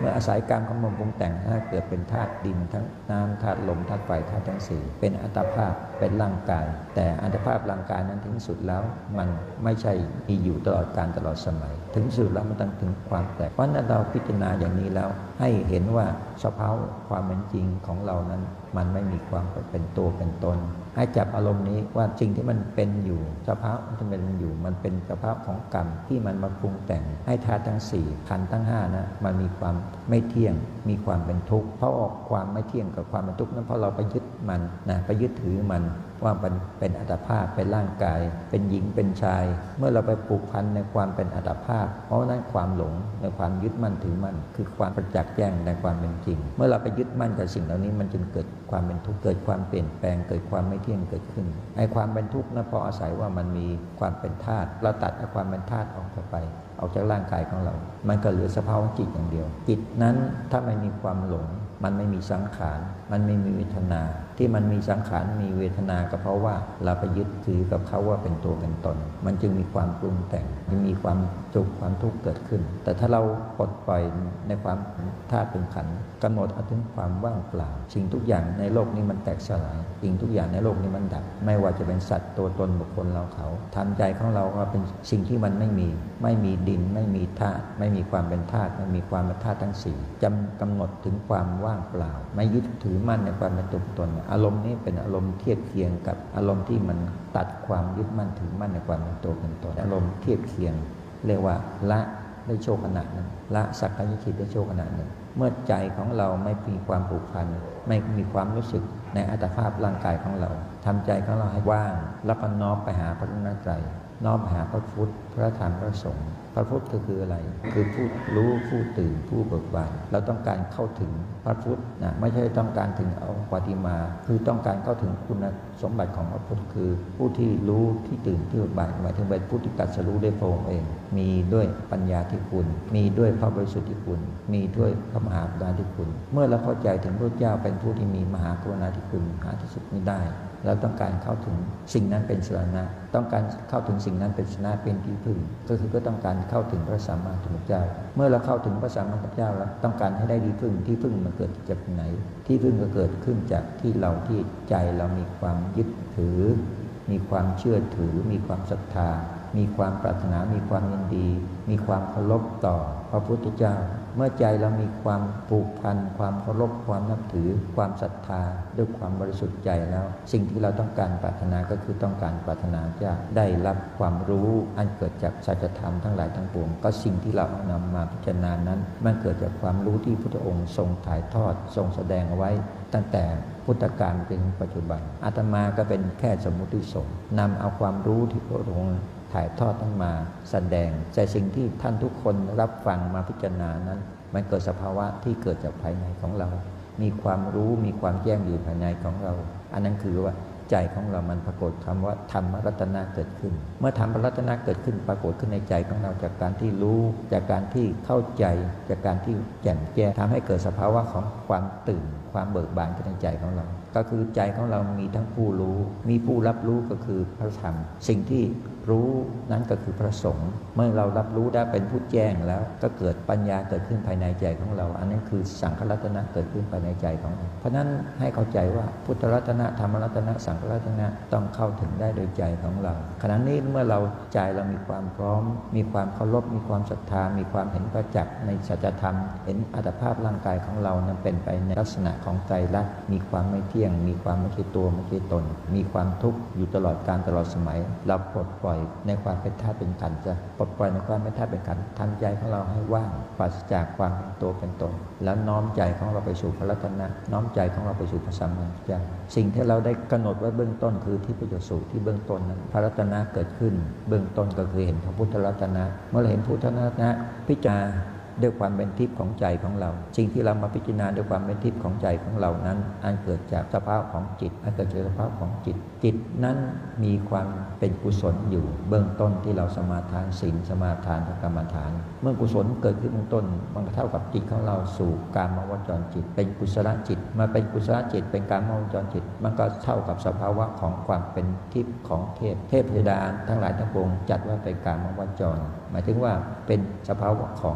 มื่ออาศัยการของลมปรุงแต่งให้เกิดเป็นธาตุดินทั้งน้ำธาตุลมธาตุไฟธาตุทั้งสี่เป็นอัตภาพเป็นร่างกายแต่อัตภาพร่างกายนั้นถึงสุดแล้วมันไม่ใช่มีอยู่ตลอดกาลตลอดสมัยถึงสุดแล้วมันต้องถึงความแตกเพราะนั้นเราพิจารณาอย่างนี้แล้วให้เห็นว่าสภาวะความเป็นจริงของเรานั้นมันไม่มีความเป็นตัวเป็นตนให้จับอารมณ์นี้ว่าสิ่งที่มันเป็นอยู่สภาวะที่มันอยู่มันเป็นสภาวะของกรรมที่มันมาปรุงแต่งให้ธาตุทั้งสี่ขันธ์ทั้งห้านะมันมีความไม่เที่ยงมีความเป็นทุกข์เพราะออกความไม่เที่ยงกับความเป็นทุกข์นั้นเพราะเราไปยึดมันนะไปยึดถือมันว่ามันเป็นอัตภาพเป็นร่างกายเป็นหญิงเป็นชายเมื่อเราไปผูกพันในความเป็นอัตภาพเพราะนั้นความหลงในความยึดมั่นถือมั่นคือความประจักษ์แจ้งในความเป็นจริงเมื่อเราไปยึดมั่นกับสิ่งเหล่านี้มันจึงเกิดความเป็นทุกข์เกิดความเปลี่ยนแปลงเกิดความไม่เที่ยงเกิดขึ้นไอ้ความเป็นทุกข์นั้นเพราะอาศัยว่ามันมีความเป็นธาตุเราตัดไอ้ความเป็นธาตุออกไปออกจากร่างกายของเรามันก็เหลือสภาวะจิตอย่างเดียวจิตนั้นถ้าไม่มีความหลงมันไม่มีสังขารมันไม่มีเวทนาที่มันมีสังขารมีเวทนาก็เพราะว่าเราไปยึดถือกับเขาว่าเป็นตัวเป็นตนมันจึงมีความปรุงแต่งจึงมีความสุขความทุกข์เกิดขึ้นแต่ถ้าเราปลดปล่อยในความธาตุเป็นขันธ์กำหนดเอาถึงความว่างเปล่าสิ่งทุกอย่างในโลกนี้มันแตกสลายสิ่งทุกอย่างในโลกนี้มันดับไม่ว่าจะเป็นสัตว์ตัวตนบุคคลเราเขาทำใจของเราว่าเป็นสิ่งที่มันไม่มีไม่มีดินไม่มีธาตุไม่มีความเป็นธาตุไม่มีความเป็นธาตุทั้งสี่จำกำหนดถึงความว่างเปล่าไม่ยึดถือมั่นในความเป็นตัวตนอารมณ์นี้เป็นอารมณ์เทียบเคียงกับอารมณ์ที่มันตัดความยึดมั่นถือมั่นในความเป็นตัวเป็นตนอารมณ์เทียบเคียงเรียกว่าละได้โชคขณะนั้นละสักกายทิฏฐิได้โชคขณะหนึ่งเมื่อใจของเราไม่มีความผูกพันไม่มีความรู้สึกในอัตภาพร่างกายของเราทำใจของเราให้ว่างแล้วก็น้อมไปหาพระรัตนตรัยน้อมไปหาพระพุทธพระธรรมพระสงฆ์พระพุทธก็คืออะไรคือผู้รู้ผู้ตื่นผู้เบิกบานเราต้องการเข้าถึงพระพุทธนะไม่ใช่ต้องการถึงเอาปฏิมาคือต้องการเข้าถึงคุณสมบัติของพระพุทธคือผู้ที่รู้ที่ตื่นที่เบิกบานหมายถึงเป็นผู้ที่ตรัสรู้ด้วยพระองค์เองมีด้วยปัญญาที่คุณมีด้วยพระบริสุทธิ์ที่คุณมีด้วยพระมหากรุณาธิคุณเมื่อเราเข้าใจถึงพระเจ้าเป็นผู้ที่มีมหากรุณาธิคุณหาที่สุดไม่ได้เราต้องการเข้าถึงสิ่งนั้นเป็นสรณะต้องการเข้าถึงสิ่งนั้นเป็นสรณะเป็นที่พึ่งก็คือก็ต้องการเข้าถึงพระสัมมาสัมพุทธเจ้าเมื่อเราเข้าถึงพระสัมมาสัมพุทธเจ้าแล้วต้องการให้ได้ที่พึ่งที่พึ่งมันเกิดจากไหนที่พึ่งก็เกิดขึ้นจากที่เราที่ใจเรามีความยึดถือมีความเชื่อถือมีความศรัทธามีความปรารถนามีความยินดีมีความเคารพต่อพระพุทธเจ้าเมื่อใจเรามีความผูกพันความเคารพความนับถือความศรัทธาด้วยความบริสุทธิ์ใจแล้วสิ่งที่เราต้องการปรารถนาก็คือต้องการปรารถนาจะได้รับความรู้อันเกิดจากสัจธรรมทั้งหลายทั้งปวงก็สิ่งที่เรานำมาพิจารณานั้นมันเกิดจากความรู้ที่พุทธองค์ทรงถ่ายทอดทรงแสดงเอาไว้ตั้งแต่พุทธกาลจนถึงปัจจุบันอาตมาก็เป็นแค่สมมุติสงฆ์นำเอาความรู้ที่พระองค์ถ่ายทอดทั้งมาแสดงแต่สิ่งที่ท่านทุกคนรับฟังมาพิจารณานั้นมันเกิดสภาวะที่เกิดจากภายในของเรามีความรู้มีความแจ้งอยู่ภายในของเราอันนั้นคือว่าใจของเรามันปรากฏคำว่าธรรมรัตนะเกิดขึ้นเมื่อธรรมรัตนะเกิดขึ้นปรากฏขึ้นในใจของเราจากการที่รู้จากการที่เข้าใจจากการที่แจ่มแจ้งทำให้เกิดสภาวะของความตื่นความเบิกบานในใจของเราก็คือใจของเรามีทั้งผู้รู้มีผู้รับรู้ก็คือพระธรรมสิ่งที่รู้นั้นก็คือพระสงฆ์เมื่อเรารับรู้ได้เป็นผู้แจ้งแล้วก็เกิดปัญญาเกิดขึ้นภายในใจของเราอันนั้นคือสังฆรัตนะเกิดขึ้นภายในใจของเราเพราะนั้นให้เข้าใจว่าพุทธรัตนะธรรมรัตนะสังฆรัตนะต้องเข้าถึงได้โดยใจของเราขณะนี้เมื่อเราใจเรามีความพร้อมมีความเคารพมีความศรัทธามีความเห็นประจักษ์ในสัจธรรมเห็นอัตภาพร่างกายของเรานั้นเป็นไปในลักษณะของไตรลักษณ์มีความไม่เที่ยงมีความไม่ใช่ตัวไม่ใช่ตนมีความทุกข์อยู่ตลอดกาลตลอดสมัยเราปลดปล่อยในความเป็นธาตุเป็นขันธ์จะปลดปล่อยในความเป็นธาตุเป็นขันธ์ทำใจของเราให้ว่างปราศจากความเป็นตัวเป็นตนแล้วน้อมใจของเราไปสู่พระรัตนะน้อมใจของเราไปสู่พระสัมมาสัมพุทธเจ้าสิ่งที่เราได้กำหนดไว้เบื้องต้นคือที่ประโยชน์สูตรที่เบื้องต้นนั้นพระรัตนะเกิดขึ้นเบื้องต้นก็คือเห็นพระพุทธรัตนะเมื่อเราเห็นพุทธรัตนะพิจารณาด้วยความเป็นทิพย์ของใจของเราสิ่งที่เรามาพิจารณาด้วยความเป็นทิพย์ของใจของเรานั้นอันเกิดจากสภาพของจิตอันเกิดจากสภาพของจิตจิตนั้นมีความเป็นกุศลอยู่เบื้องต้นที่เราสมาทานศีลสมาทานกรรมฐานเมื่อกุศลเกิดขึ้นเบื้องต้นมันก็เท่ากับจิตของเราสู่กามวจรจิตเป็นกุศลจิตมาเป็นกุศลจิตเป็นกามวจรจิตมันก็เท่ากับสภาวะของความเป็นทิพย์ของเทพเทพธิดาทั้งหลายทั้งปวงจัดว่าเป็นกามวจรหมายถึงว่าเป็นสภาวะของสุข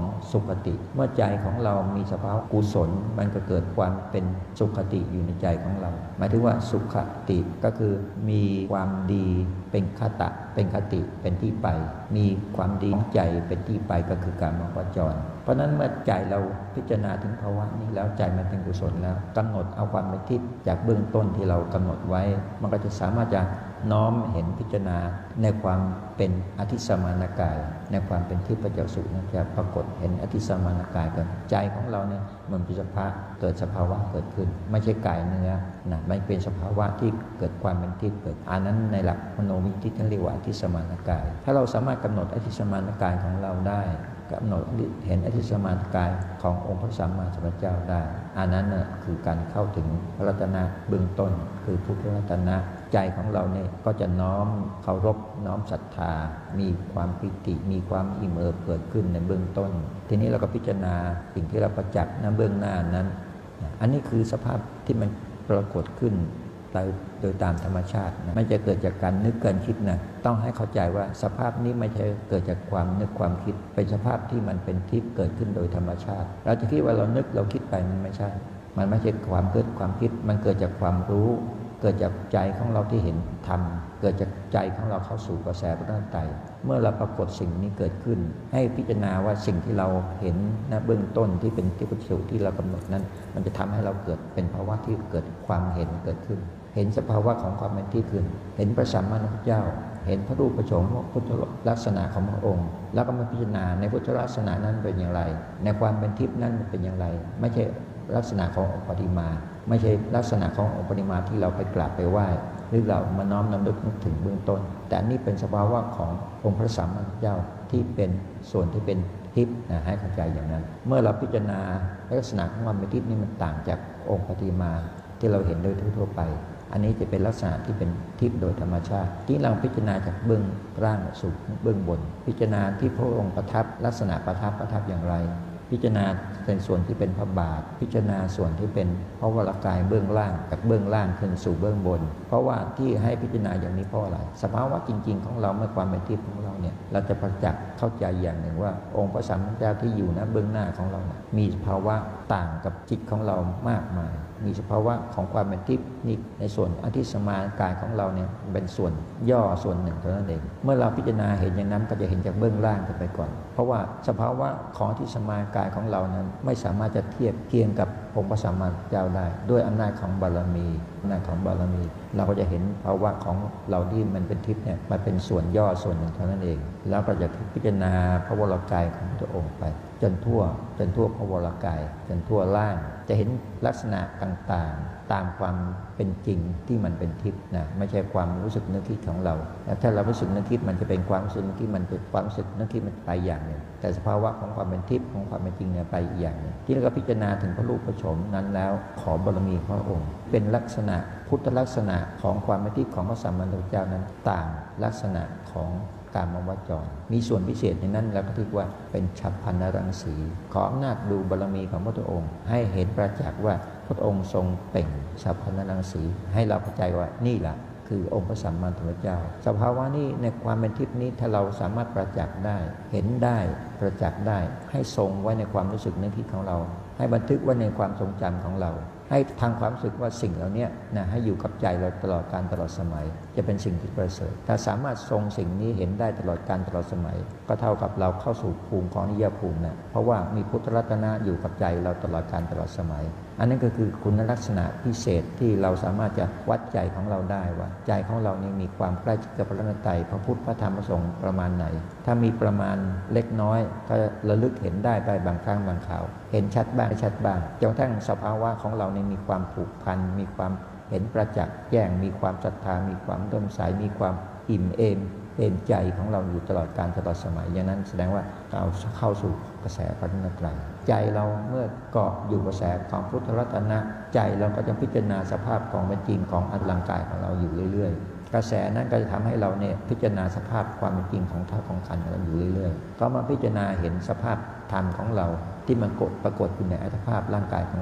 คติเมื่อใจของเรามีสภาวะกุศลมันก็เกิดความเป็นสุขติอยู่ในใจของเราหมายถึงว่าสุขติก็คือมีความดีเป็นคตะเป็นคติเป็นที่ไปมีความดีใจเป็นที่ไปก็คือการมวจรเพราะนั้นเมื่อใจเราพิจารณาถึงภาวะนี้แล้วใจมันเป็นกุศลแล้วกำหนดเอาความเป็นทิพย์จากเบื้องต้นที่เรากำหนดไว้มันก็จะสามารถจะน้อมเห็นพิจารณาในความเป็นอธิสมานกายในความเป็นทิพย์ประจักษุนะจะปรากฏเห็นอธิสมานกายเกิดใจของเราเนี่ยมันเป็นสภาวะเกิดสภาวะเกิดขึ้นไม่ใช่กายเนื้อนะไม่เป็นสภาวะที่เกิดความเป็นทิพย์เกิดอันนั้นในหลักมโนวิธิท่านเรียกว่าอธิสมานกายถ้าเราสามารถกำหนดอธิสมานกายของเราได้กำหนดเห็นอธิสมานกายขององค์พระสัมมาสัมพุทธเจ้าได้อันนั้นน่ะคือการเข้าถึงพระรัตนะเบื้องต้นคือพุทธรัตนะใจของเราเนี่ยก็จะน้อมเคารพน้อมศรัทธามีความปิติมีความอิ่มเอิบเกิดขึ้นในเบื้องต้นทีนี้เราก็พิจารณาสิ่งที่เราประจักษ์ณเบื้องหน้านั้นอันนี้คือสภาพที่มันปรากฏขึ้นโดยตามธรรมชาตินะไม่จะเกิดจากการนึกการคิดนะต้องให้เข้าใจว่าสภาพนี้ไม่ใช่เกิดจากความนึกความคิดเป็นสภาพที่มันเป็นทิพย์เกิดขึ้นโดยธรรมชาติเราจะคิดว่าเรานึกเราคิดไปมันไม่ใช่มันไม่ใช่ความเกิดความคิดมันเกิดจากความรู้เกิดจากใจของเราที่เห็นธรรมเกิดจากใจของเราเข้าสู่กระแสพระธรรมไตรเมื่อเราปรากฏสิ่งนี้เกิดขึ้นให้พิจารณาว่าสิ่งที่เราเห็นณเบื้องต้นที่เป็นทิพย์สุที่เรากำหนดนั้นมันจะทำให้เราเกิดเป็นภาวะที่เกิดความเห็นเกิดขึ้นเห็นสภาวะของความเป็นที่ขึ้นเห็นพระสัมมาสัมพุทธเจ้าเห็นพระรูปพระโฉมพุทธลักษณะของพระองค์แล้วก็มาพิจารณาในพุทธลักษณะนั้นเป็นอย่างไรในความเป็นทิพย์นั้นเป็นอย่างไรไม่ใช่ลักษณะขององค์ปฏิมาไม่ใช่ลักษณะขององค์ปฏิมาที่เราไปกราบไปไหว้หรือเรามาน้อมนำลึกนึกถึงเบื้องต้นแต่อันนี้เป็นสภาวะขององค์พระสัมมาสัมพุทธเจ้าที่เป็นส่วนที่เป็นทิพย์นะให้เข้าใจอย่างนั้นเมื่อเราพิจารณาลักษณะของความเป็นทิพย์นี่มันต่างจากองค์ปฏิมาที่เราเห็นโดยทั่วไปอันนี้จะเป็นลักษณะที่เป็นทิพย์โดยธรรมชาติที่เราพิจารณาจากเบื้องล่างสู่เบื้องบนพิจารณาที่พระองค์ประทับลักษณะประทับประทับอย่างไรพิจารณาเป็นส่วนที่เป็นพระบาทพิจารณาส่วนที่เป็นพระวรากายเบื้องล่างจากเบื้องล่างขึ้นสู่เบื้องบนเพราะว่าที่ให้พิจารณาอย่างนี้เพราะอะไรสภาวะจริงๆของเราเมื่อความเป็นทิพย์ของเราเนี่ยเราจะประจักษ์เข้าใจอย่างหนึ่งว่าองค์พระสัมมาสัมพุทธเจ้าที่อยู่ณเบื้องหน้าของเรานะมีภาวะต่างกับจิตของเรามากมายมีสภาวะของความเป็นทิพย์นี่ในส่วนอธิสมานกายของเราเนี่ยเป็นส่วนย่อส่วนหนึ่งเท่านั้นเองเมื่อเราพิจารณาเห็นอย่างนั้นก็จะเห็นจากเบื้องล่างกันไปก่อนเพราะว่าสภาวะของอธิสมานกายของเรานั้นไม่สามารถจะเทียบเคียงกับองค์พระสัมมาสัมพุทธเจ้าได้ด้วยอำนาจของบารมีอำนาจของบารมีเราก็จะเห็นภาวะของเราที่มันเป็นทิพย์เนี่ยมันเป็นส่วนย่อส่วนหนึ่งเท่านั้นเองแล้วก็จะพิจารณาพระวรกายของพระองค์ไปจนทั่วจนทั่วพระวรกายจนทั่วล่างจะเห็นลักษณะต่างๆตามความเป็นจริงที่มันเป็นทิพย์นะไม่ใช่ความรู้สึกนึกคิดของเราแล้วถ้าเรารู้สึกนึกคิดมันจะเป็นความรู้สึกนึกคิดมันเป็นความรู้สึกนึกคิดมันไปอย่างหนึ่งแต่สภาวะของความเป็นทิพย์ของความเป็นจริงเนี่ยไปอีกอย่างหนึ่งที่เราก็พิจารณาถึงพระรูปพระโฉมนั้นแล้วขอบารมีพระองค์เป็นลักษณะพุทธลักษณะของความเป็นทิพย์ของพระสัมมาสัมพุทธเจ้านั้นต่างลักษณะของการมวจรมีส่วนพิเศษในนั้นแล้วก็ถือว่าเป็นฉัพพนรังสีขออำนาจดูบารมีของพระองค์ให้เห็นประจักษ์ว่าพระองค์ทรงเปล่งฉัพพนรังสีให้เราเข้าใจว่านี่แหละคือองค์พระสัมมาสัมพุทธเจ้าสภาวะนี้ในความเป็นทิพย์นี้ถ้าเราสามารถประจักษ์ได้เห็นได้ประจักษ์ได้ให้ทรงไว้ในความรู้สึกนึกคิดของเราให้บันทึกไว้ในความทรงจำของเราให้ทางความรู้สึกว่าสิ่งเหล่านี้นะให้อยู่กับใจเราตลอดการตลอดสมัยจะเป็นสิ่งที่ประเสริฐถ้าสามารถทรงสิ่งนี้เห็นได้ตลอดการตลอดสมัยก็เท่ากับเราเข้าสู่ภูมิของนิยภูมินะเพราะว่ามีพุทธรัตนะอยู่กับใจเราตลอดการตลอดสมัยอันนั้นก็คือคุณลักษณะพิเศษที่เราสามารถจะวัดใจของเราได้ว่าใจของเรานี่มีความใกล้ชิดกับพระรัตนตรัยพระพุทธพระธรรมพระสงฆ์ประมาณไหนถ้ามีประมาณเล็กน้อยก็ระลึกเห็นได้ไปบางครั้งบางคราวเห็นชัดบ้างชัดบ้างจนกระทั่งสภาวะของเรานี่มีความผูกพันมีความเห็นประจักษ์แจ้งมีความศรัทธามีความเลื่อมใสมีความอิ่มเอมเอมใจของเราอยู่ตลอดกาลตลอดสมัยอย่างนั้นแสดงว่าเราเข้าสู่กระแสพระรัตนตรัยใจเราเมื่อเกาะอยู่กระแสของพุทธรัตนะใจเราก็จะพิจารณาสภาพของเป็นจริงของอัตลังกายของเราอยู่เรื่อยๆกระแสนั้นก็จะทำให้เราเนี่ยพิจารณาสภาพความเป็นจริงของธาตุของขันธ์ของเราอยู่เรื่อยๆก็มาพิจารณาเห็นสภาพธรรมของเราที่มันปรากฏอยู่ในอัตภาพร่างกายของเรา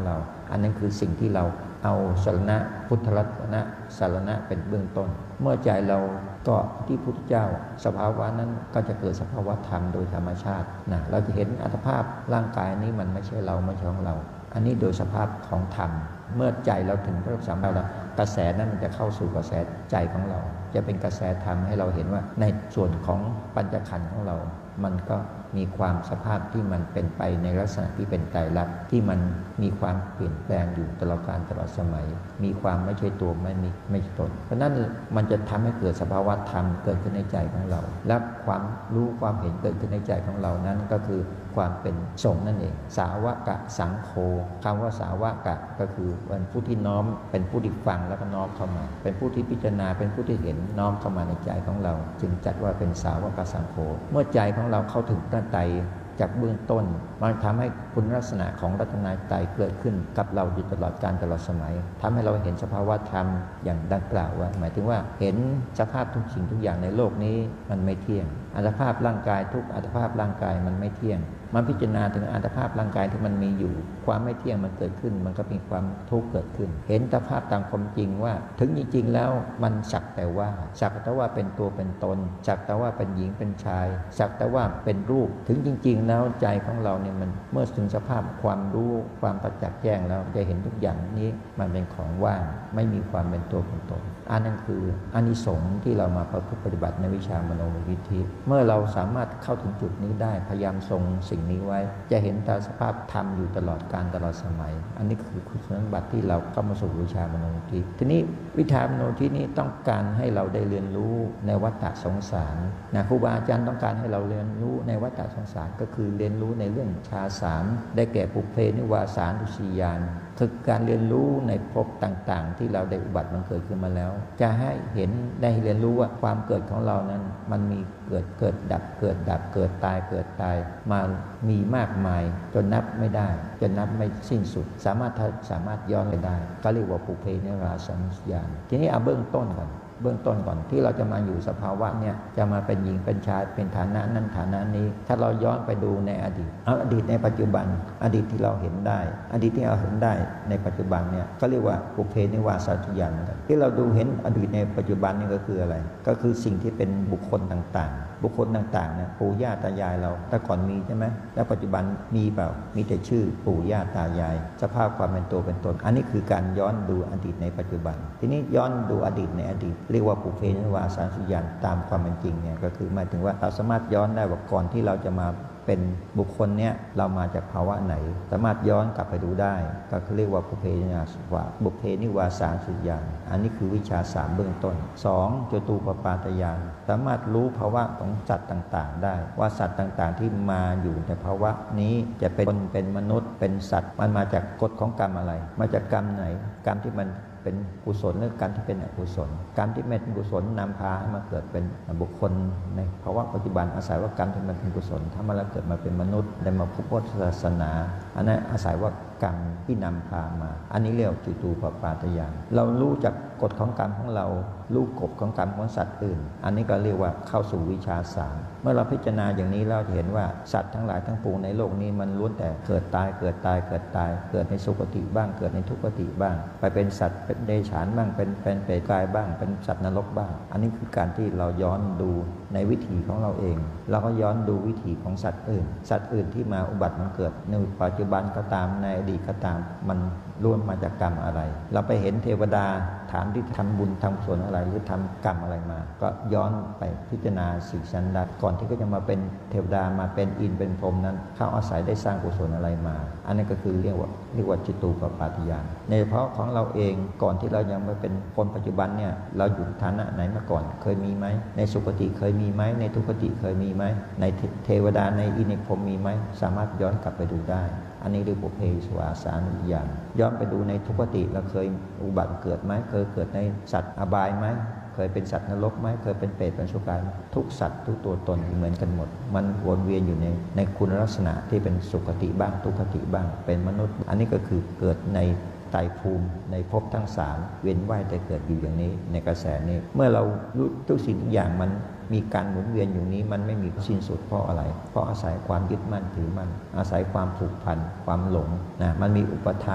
อันนั้นคือสิ่งที่เราเอาสรณะพุทธรัตนะสารณะเป็นเบื้องต้นเมื่อใจเราก็ที่พุทธเจ้าสภาวะนั้นก็จะเกิดสภาวะธรรมโดยธรรมชาตินะเราจะเห็นอัตภาพร่างกายนี้มันไม่ใช่เราไม่ใช่ของเราอันนี้โดยสภาพของธรรมเมื่อใจเราถึงพระสัมมาสัมพุทธเจ้ากระแสนั้นมันจะเข้าสู่กระแสใจของเราจะเป็นกระแสธรรมให้เราเห็นว่าในส่วนของปัญจขันธ์ของเรามันก็มีความสภาพที่มันเป็นไปในลักษณะที่เป็นไตรลักษณ์ที่มันมีความเปลี่ยนแปลงอยู่ตลอดกาลตลอดสมัยมีความไม่ใช่ตัวไม่มีไม่ใช่ตนเพราะนั้นมันจะทำให้เกิดสภาวะธรรมเกิดขึ้นในใจของเราและความรู้ความเห็นเกิดขึ้นในใจของเรานั้นก็คือความเป็นสงฆ์นั่นเองสาวกะสังโฆคำว่าสาวกะก็คือเป็นผู้ที่น้อมเป็นผู้ที่ฟังแล้วก็น้อมเข้ามาเป็นผู้ที่พิจารณาเป็นผู้ที่เห็นน้อมเข้ามาในใจของเราจึงจัดว่าเป็นสาวกะสังโฆเมื่อใจของเราเข้าถึงพระไตรจากเบื้องต้นมันทำให้คุณลักษณะของรัตนตรัยเกิดขึ้นกับเราอยู่ตลอดกาลตลอดสมัยทำให้เราเห็นสภาวะธรรมอย่างดังกล่าวว่าหมายถึงว่าเห็นสภาพทุกสิ่งทุกอย่างในโลกนี้มันไม่เที่ยงอัตภาพร่างกายทุกอัตภาพร่างกายมันไม่เที่ยงมันพิจารณาถึงอัตภาพร่างกายที่มันมีอยู่ความไม่เที่ยงมันเกิดขึ้นมันก็มีความทุกข์เกิดขึ้นเห็นสภาพตามความจริงว่าถึงจริงๆแล้วมันสักแต่ว่าสักแต่ว่าเป็นตัวเป็นตนสักแต่ว่าเป็นหญิงเป็นชายสักแต่ว่าเป็นรูปถึงจริงๆแล้วใจของเราเนี่ยมันเมื่อถึงสภาพความรู้ความประจักษ์แจ้งแล้วจะเห็นทุกอย่างนี้มันเป็นของว่างไม่มีความเป็นตัวเป็นตนอันนั้นคืออานิสงส์ที่เรามาประพฤติปฏิบัติในวิชามโนมยิทธิเมื่อเราสามารถเข้าถึงจุดนี้ได้พยายามทรงสิ่งนี้ไว้จะเห็นตามสภาพธรรมอยู่ตลอดกาลตลอดสมัยอันนี้คือคุณสมบัติที่เราเข้ามาสู่วิชามโนมยิทธิทีนี้วิชามโนมยิทธินี้ต้องการให้เราได้เรียนรู้ในวัฏฏะสงสารนะครูบาอาจารย์ต้องการให้เราเรียนรู้ในวัฏฏะสงสารก็คือเรียนรู้ในเรื่องชาสามได้แก่ปุเพนิวาสานุสียานคือการเรียนรู้ในภพต่างๆที่เราได้อุบัติมันเกิดขึ้นมาแล้วจะให้เห็นได้เรียนรู้ว่าความเกิดของเรานั้นมันมีเกิดเกิดดับเกิดดับเกิดตายเกิดตายมามีมากมายจนนับไม่ได้จนนับไม่สิ้นสุดสามารถสามารถย้อนไปได้ก็เรียกว่าปุเพนิวาสานุสียานทีนี้เอาเบื้องต้นก่อนเบื้องต้นก่อนที่เราจะมาอยู่สภาวะเนี่ยจะมาเป็นหญิงเป็นชายเป็นฐานะนั้นฐานะนี้ถ้าเราย้อนไปดูในอดีตเอาอดีตในปัจจุบันอดีตที่เราเห็นได้อดีตที่เราเห็นได้ในปัจจุบันเนี่ยก็เรียกว่าปุเพนิวาสานุสียานที่เราดูเห็นอดีตในปัจจุบันนี่ก็คืออะไรก็คือสิ่งที่เป็นบุคคลต่างๆบุคคลต่างๆเนี่ยปู่ย่าตายายเราแต่ก่อนมีใช่ไหมแล้วปัจจุบันมีเปล่ามีแต่ชื่อปู่ย่าตายายสภาพความเป็นตัวเป็นตนอันนี้คือการย้อนดูอดีตในปัจจุบันทีนี้ย้อนดูอดีตในอดีตเรียกว่าปุเพนิวาสานุสียานตามความเป็นจริงเนี่ยก็คือหมายถึงว่าเราสามารถย้อนได้ว่าก่อนที่เราจะมาเป็นบุคคลเนี้ยเรามาจากภาวะไหนสามารถย้อนกลับไปดูได้ก็คือเรียกว่าปุเพนิวาสว่าบุพเพนิวาสานุสียานอันนี้คือวิชาสามเบื้องต้นสองจตูปปาตญาณสามารถรู้ภาวะของสัตว์ต่างๆได้ว่าสัตว์ต่างๆที่มาอยู่ในภาวะนี้จะเป็นคนเป็นมนุษย์เป็นสัตว์มันมาจากกฎของกรรมอะไรมาจากกรรมไหนกรรมที่มันเป็นกุศลหรือกรรมที่เป็นอกุศลกรรมที่ไม่เป็นกุศลนำพาให้มาเกิดเป็นบุคคลในภาวะปัจจุบันอาศัยว่ากรรมที่มันเป็นกุศลทำมาแล้วเกิดมาเป็นมนุษย์ได้มาพบพุทธศาสนาอันนั้นอาศัยว่ากรรมที่นำพามาอันนี้เรียกจตูปปาตญาณเรารู้จากกฎของกรรมของเรารู้กฎของกรรมของสัตว์อื่นอันนี้ก็เรียกว่าเข้าสู่วิชาสามเมื่อเราพิจารณาอย่างนี้เราเห็นว่าสัตว์ทั้งหลายทั้งปวงในโลกนี้มันล้วนแต่เกิดตายเกิดตายเกิดตายเกิดในสุคติบ้างเกิดในทุกขติบ้างไปเป็นสัตว์เป็นเดรัจฉานบ้างเป็นเป็นเปรตกายบ้างเป็นสัตว์นรกบ้างอันนี้คือการที่เราย้อนดูในวิถีของเราเองเราก็ย้อนดูวิถีของสัตว์อื่นสัตว์อื่นที่มาอุบัติมันเกิดในปัจจุบันก็ตามในอดีตก็ตามมันล้วนมาจากกรรมอะไรเราไปเห็นเทวดาถามที่ทำบุญทำกุศลอะไรหรือทำกรรมอะไรมาก็ย้อนไปพิจารณาสิ่งนั้นได้ก่อนที่เขาจะมาเป็นเทวดามาเป็นอินเป็นพรหมนั้นเขาอาศัยได้สร้างกุศลอะไรมาอันนั้นก็คือเรียกว่าเรียกว่าจตูปปาตญาณในเฉพาะของเราเองก่อนที่เรายังไม่เป็นคนปัจจุบันเนี่ยเราอยู่ฐานะไหนมาก่อนเคยมีไหมในสุคติเคยมีไหมในทุกขติเคยมีไหมในเทวดาในอินในพรหมมีไหมสามารถย้อนกลับไปดูได้อันนี้เรียกบุพเพนิวาสานุสียานย้อนไปดูในทุกขติเราเคยอุบัติเกิดไหมเคยเกิดในสัตว์อบายไหมเคยเป็นสัตว์นรกไหมเคยเป็นเปรตเป็นสุกายทุกสัตว์ทุกตัวตนเหมือนกันหมดมันวนเวียนอยู่ในในคุณลักษณะที่เป็นสุขติบ้างทุกขติบ้างเป็นมนุษย์อันนี้ก็คือเกิดในไตรภูมิในภพทั้งสามเวียนว่ายแต่เกิดอยู่อย่างนี้ในกระแสนี้เมื่อเรารู้ทุกสิ่งทุกอย่างมันมีการหมุนเวียนอยู่นี้มันไม่มีสิ้นสุดเพราะอะไรเพราะอาศัยความยึดมั่นถือมั่นอาศัยความผูกพันความหลงนะมันมีอุปทาน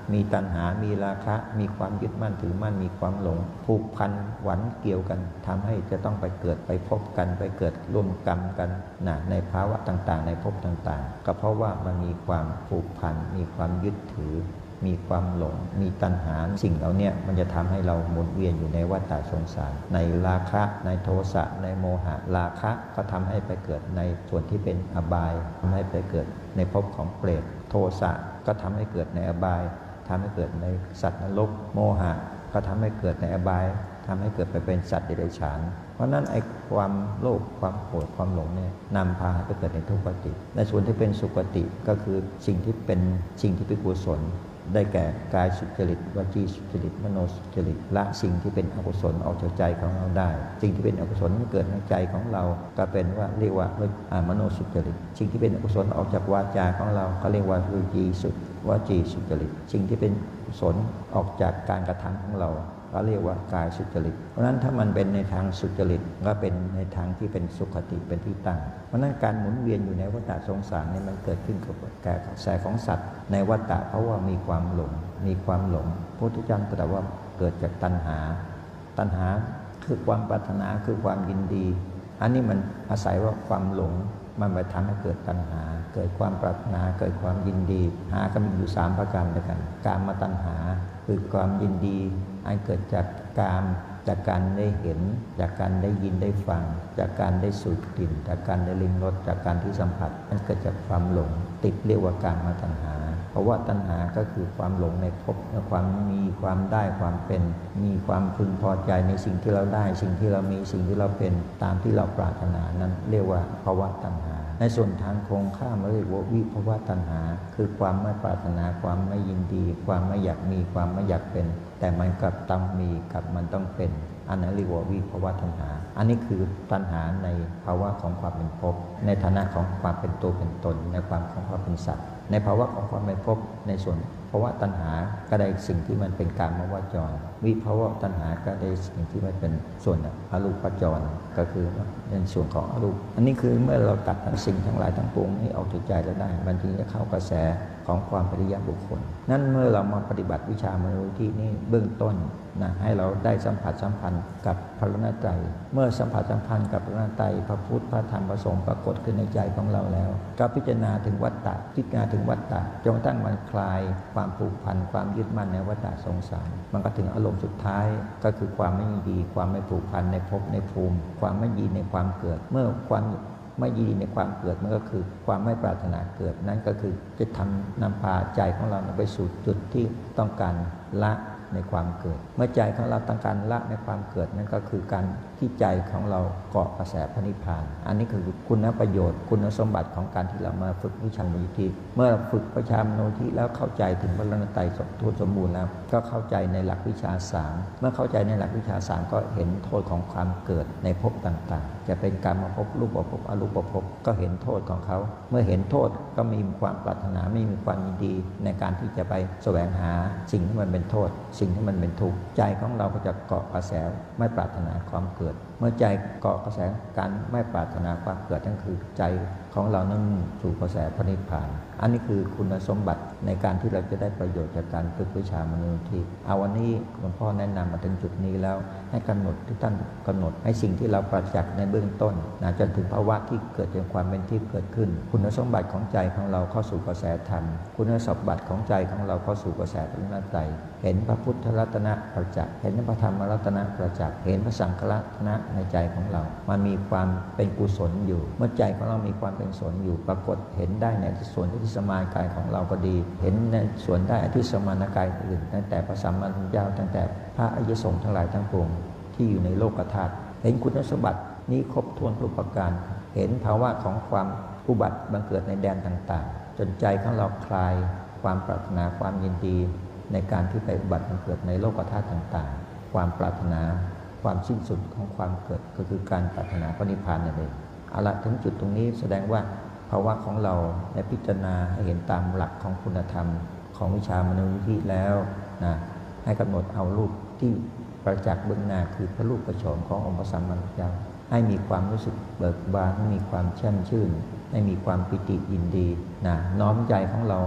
มีตัณหามีราคะมีความยึดมั่นถือมั่นมีความหลงผูกพันหวันเกี่ยวกันทำให้จะต้องไปเกิดไปพบกันไปเกิดร่วมกรรมกันนะในภาวะต่างๆในภพต่างๆก็เพราะว่ามันมีความผูกพันมีความยึดถือมีความหลงมีตัณหาสิ่งเหล่านี้มันจะทำให้เราหมุนเวียนอยู่ในวัฏฏะสงสารในราคะในโทสะในโมหะราคะก็ทำให้ไปเกิดในส่วนที่เป็นอบายทำให้ไปเกิดในภพของเปรตโทสะก็ทำให้เกิดในอบายทำให้เกิดในสัตว์นรกโมหะก็ทำให้เกิดในอบายทำให้เกิดไปเป็นสัตว์เดรัจฉานเพราะนั้นไอ้ความโลภความโกรธความหลงเนี่ยนำพาไปเกิดในทุกขติในส่วนที่เป็นสุขติก็คือสิ่งที่เป็นสิ่งที่เป็นกุศลได้แก่กายสุจริตวจีสุจริตมโนสุจริตละสิ่งที่เป็นอกุศลออกจากใจของเราได้สิ่งที่เป็นอกุศลที่เกิดในใจของเราก็เป็นว่าเรียกว่ามโนสุจริตสิ่งที่เป็นอกุศลออกจากวาจาของเราก็เรียกว่าวจีสุจวจีสุจริตสิ่งที่เป็นกุศลออกจากการกระทำของเราก็เรียกว่ากายสุจริตเพราะฉะนั้นถ้ามันเป็นในทางสุจริตก็เป็นในทางที่เป็นสุขติเป็นที่ตั้งเพราะฉะนั้นการหมุนเวียนอยู่ในวัฏฏะสงสารนี่มันเกิดขึ้นกับแก่กระแสของสัตว์ในวัฏฏะเพราะว่ามีความหลงมีความหลงพระพุทธเจ้าตรัสว่าเกิดจากตัณหาตัณหาคือความปรารถนาคือความยินดีอันนี้มันอาศัยว่าความหลงมันไปทำให้เกิดตัณหาเกิดความปรารถนาเกิดความยินดีหาก็มีอยู่สามประการด้วยกันกามตัณหาคือความยินดีอันเกิดจากกามจากการได้เห็นจากการได้ยินได้ฟังจากการได้สูดกลิ่นจากการได้ลิ้มรสจากการที่สัมผัสมันเกิดจากความหลงติดเรียกว่ากามตัณหาเพราะว่าตัณหาก็คือความหลงในภพความมีความได้ความเป็นมีความพึงพอใจในสิ่งที่เราได้สิ่งที่เรามีสิ่งที่เราเป็นตามที่เราปรารถนานั้นเรียกว่าภวตัณหาในส่วนทางโครงข้ามเรียกว่าวิภวตัณหาคือความไม่ปรารถนาความไม่ยินดีความไม่อยากมีความไม่อยากเป็นแต่มันกับต้องมีกับมันต้องเป็นอันนั้นเรียกว่าวิภวตัณหาอันนี้คือตัณหาในภาวะของความเป็นภพในฐานะของความเป็นตัวเป็นตนในความของความเป็นสัตว์ในภาวะของความเป็นภพในส่วนภาวะตัณหาก็ได้สิ่งที่มันเป็นกามวจรวิภวตัณหาก็ได้สิ่งที่มันเป็นส่วนอรูปจรก็คือในส่วนของอรูปอันนี้คือเมื่อเราตัดสิ่งทั้งหลายทั้งปวงให้ออกจากใจแล้วได้มันจึงจะเข้ากระแสของความเป็นอริยบุคคลนั่นเมื่อเรามาปฏิบัติวิชามโนวิธีนี้เบื้องต้นนะให้เราได้สัมผัสสัมพันธ์กับพระรัตนตรัยเมื่อสัมผัสสัมพันธ์กับพระรัตนตรัยพระพุทธพระธรรมพระสงฆ์ปรากฏขึ้นในใจของเราแล้วก็พิจารณาถึงวัฏฏะพิจารณาถึงวัฏฏะจนกระทั่งมันคลายความผูกพันความยึดมั่นในวัฏฏะสงสารมันก็ถึงอารมณ์สุดท้ายก็คือความไม่ยินดีความไม่ผูกพันในภพในภูมิความไม่ยินดีในความเกิดเมื่อความไม่ยินดีในความเกิดมันก็คือความไม่ปรารถนาเกิดนั่นก็คือจะทำนำพาใจของเราไปสู่จุดที่ต้องการละในความเกิดเมื่อใจของเราต้องการละในความเกิดนั่นก็คือการที่ใจของเราเกาะกระแสพระนิพพานอันนี้คือคุณประโยชน์คุณสมบัติของการที่เรามาฝึกวิชามโนวิธีเมื่อฝึกวิชามโนวิธีแล้วเข้าใจถึงพระรัตนตรัยสมบูรณ์สมบูรณ์แล้วก็เข้าใจในหลักวิชาสามเมื่อเข้าใจในหลักวิชาสามก็เห็นโทษของความเกิดในภพต่างๆจะเป็นกามภพรูปภพอรูปภพก็เห็นโทษของเขาเมื่อเห็นโทษก็มีความปรารถนาไม่มีความยินดีในการที่จะไปแสวงหาสิ่งที่มันเป็นโทษสิ่งที่มันเป็นทุกข์ใจของเราก็จะเกาะกระแสไม่ปรารถนาความเกิดเมื่อใจเกาะกระแสการไม่ปรารถนาความเกิดนั่นคือใจของเรานั้นสู่กระแสพระนิพพานอันนี้คือคุณสมบัติในการที่เราจะได้ประโยชน์จากการฝึกวิชามโนวิธีเอาวันนี้หลวงพ่อแนะนำมาถึงจุดนี้แล้วให้กำหนดที่ท่านกำหนดให้สิ่งที่เราประจักษ์ในเบื้องต้นนะจนถึงภาวะที่เกิดจากความเป็นที่เกิดขึ้นคุณสมบัติของใจของเราเข้าสู่กระแสธรรมคุณสมบัติของใจของเราเข้าสู่กระแสพระรัตนตรัยเห็นพระพุทธรัตนะประจักษ์เห็นพระธรรมรัตนะประจักษ์เห็นพระสังฆรัตนะในใจของเรามันมีความเป็นกุศลอยู่เมื่อใจของเรามีความเป็นกุศลอยู่ปรากฏเห็นได้ในส่วนที่สมานกายของเราก็ดีเห็นในส่วนได้ที่สมานกายอื่นตั้งแต่พระสัมมาสัมพุทธเจ้าตั้งแต่พระอริยสงฆ์ทั้งหลายทั้งปวงที่อยู่ในโลกธาตุเห็นคุณสมบัตินี้ครบถ้วนทุกประการเห็นภาวะของความอุบัติบังเกิดในแดนต่างๆจนใจของเราคลายความปรารถนาความยินดีในการที่ไปอุบัติบังเกิดในโลกธาตุต่างๆความปรารถนาความสิ้นสุดของความเกิดก็คือการปรารถนาพระนิพพานนั่นเองเอาละถึงจุดตรงนี้แสดงว่าภาวะของเราในพิจารณาให้เห็นตามหลักของคุณธรรมของวิชามโนวิธีแล้วนะให้กำหนดเอารูปที่ประจักษ์เบื้องหน้าคือพระรูปประโฉมขององค์พระสัมมาสัมพุทธเจ้าให้มีความรู้สึกเบิกบานให้มีความแช่มชื่นให้มีความปิติยินดีนะน้อมใจของเรา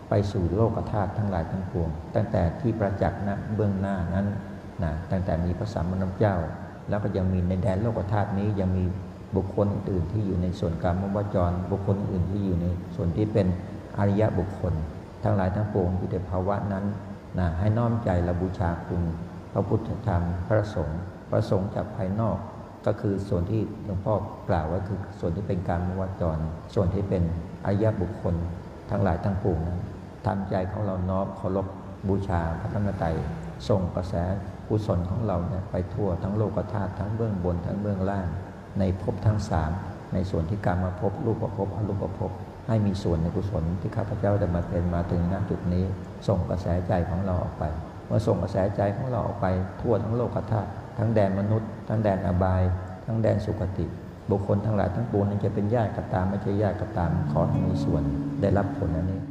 ไปสู่โลกธาตุทั้งหลายทั้งปวงตั้งแต่ที่ประจักษ์ณเบื้องหน้านั้นนะตั้งแต่มีพระสัมมาสัมพุทธเจ้าแล้วก็ยังมีในแดนโลกธาตุนี้ยังมีบุคคลอื่นที่อยู่ในส่วนกามวจรบุคคลอื่นที่อยู่ในส่วนที่เป็นอริยบุคคลทั้งหลายทั้งปวงอยู่ในภาวะนั้นนะให้น้อมใจและบูชาคุณพระพุทธธรรมพระสงฆ์พระสงฆ์จากภายนอกก็คือส่วนที่หลวงพ่อกล่าวว่าคือส่วนที่เป็นกามวจรส่วนที่เป็นอริยบุคคลทั้งหลายทั้งปวงนั้นทำใจของเราน้อมเคารพบูชาพระธรรมไตรส่งกระแสกุศลของเราเนี่ยไปทั่วทั้งโลกธาตุทั้งเบื้องบนทั้งเบื้องล่างในภพทั้งสามในส่วนที่กามภพรูปภพอรูปภพให้มีส่วนในกุศลที่ข้าพเจ้าได้มาเป็นมาถึงณจุดนี้ส่งกระแสใจของเราออกไปเมื่อส่งกระแสใจของเราออกไปทั่วทั้งโลกธาตุทั้งแดนมนุษย์ทั้งแดนอบายทั้งแดนสุคติบุคคลทั้งหลายทั้งปวงนั้นจะเป็นญาติก็ตามไม่ใช่ญาติก็ตามขอให้มีส่วนได้รับผลอันนี้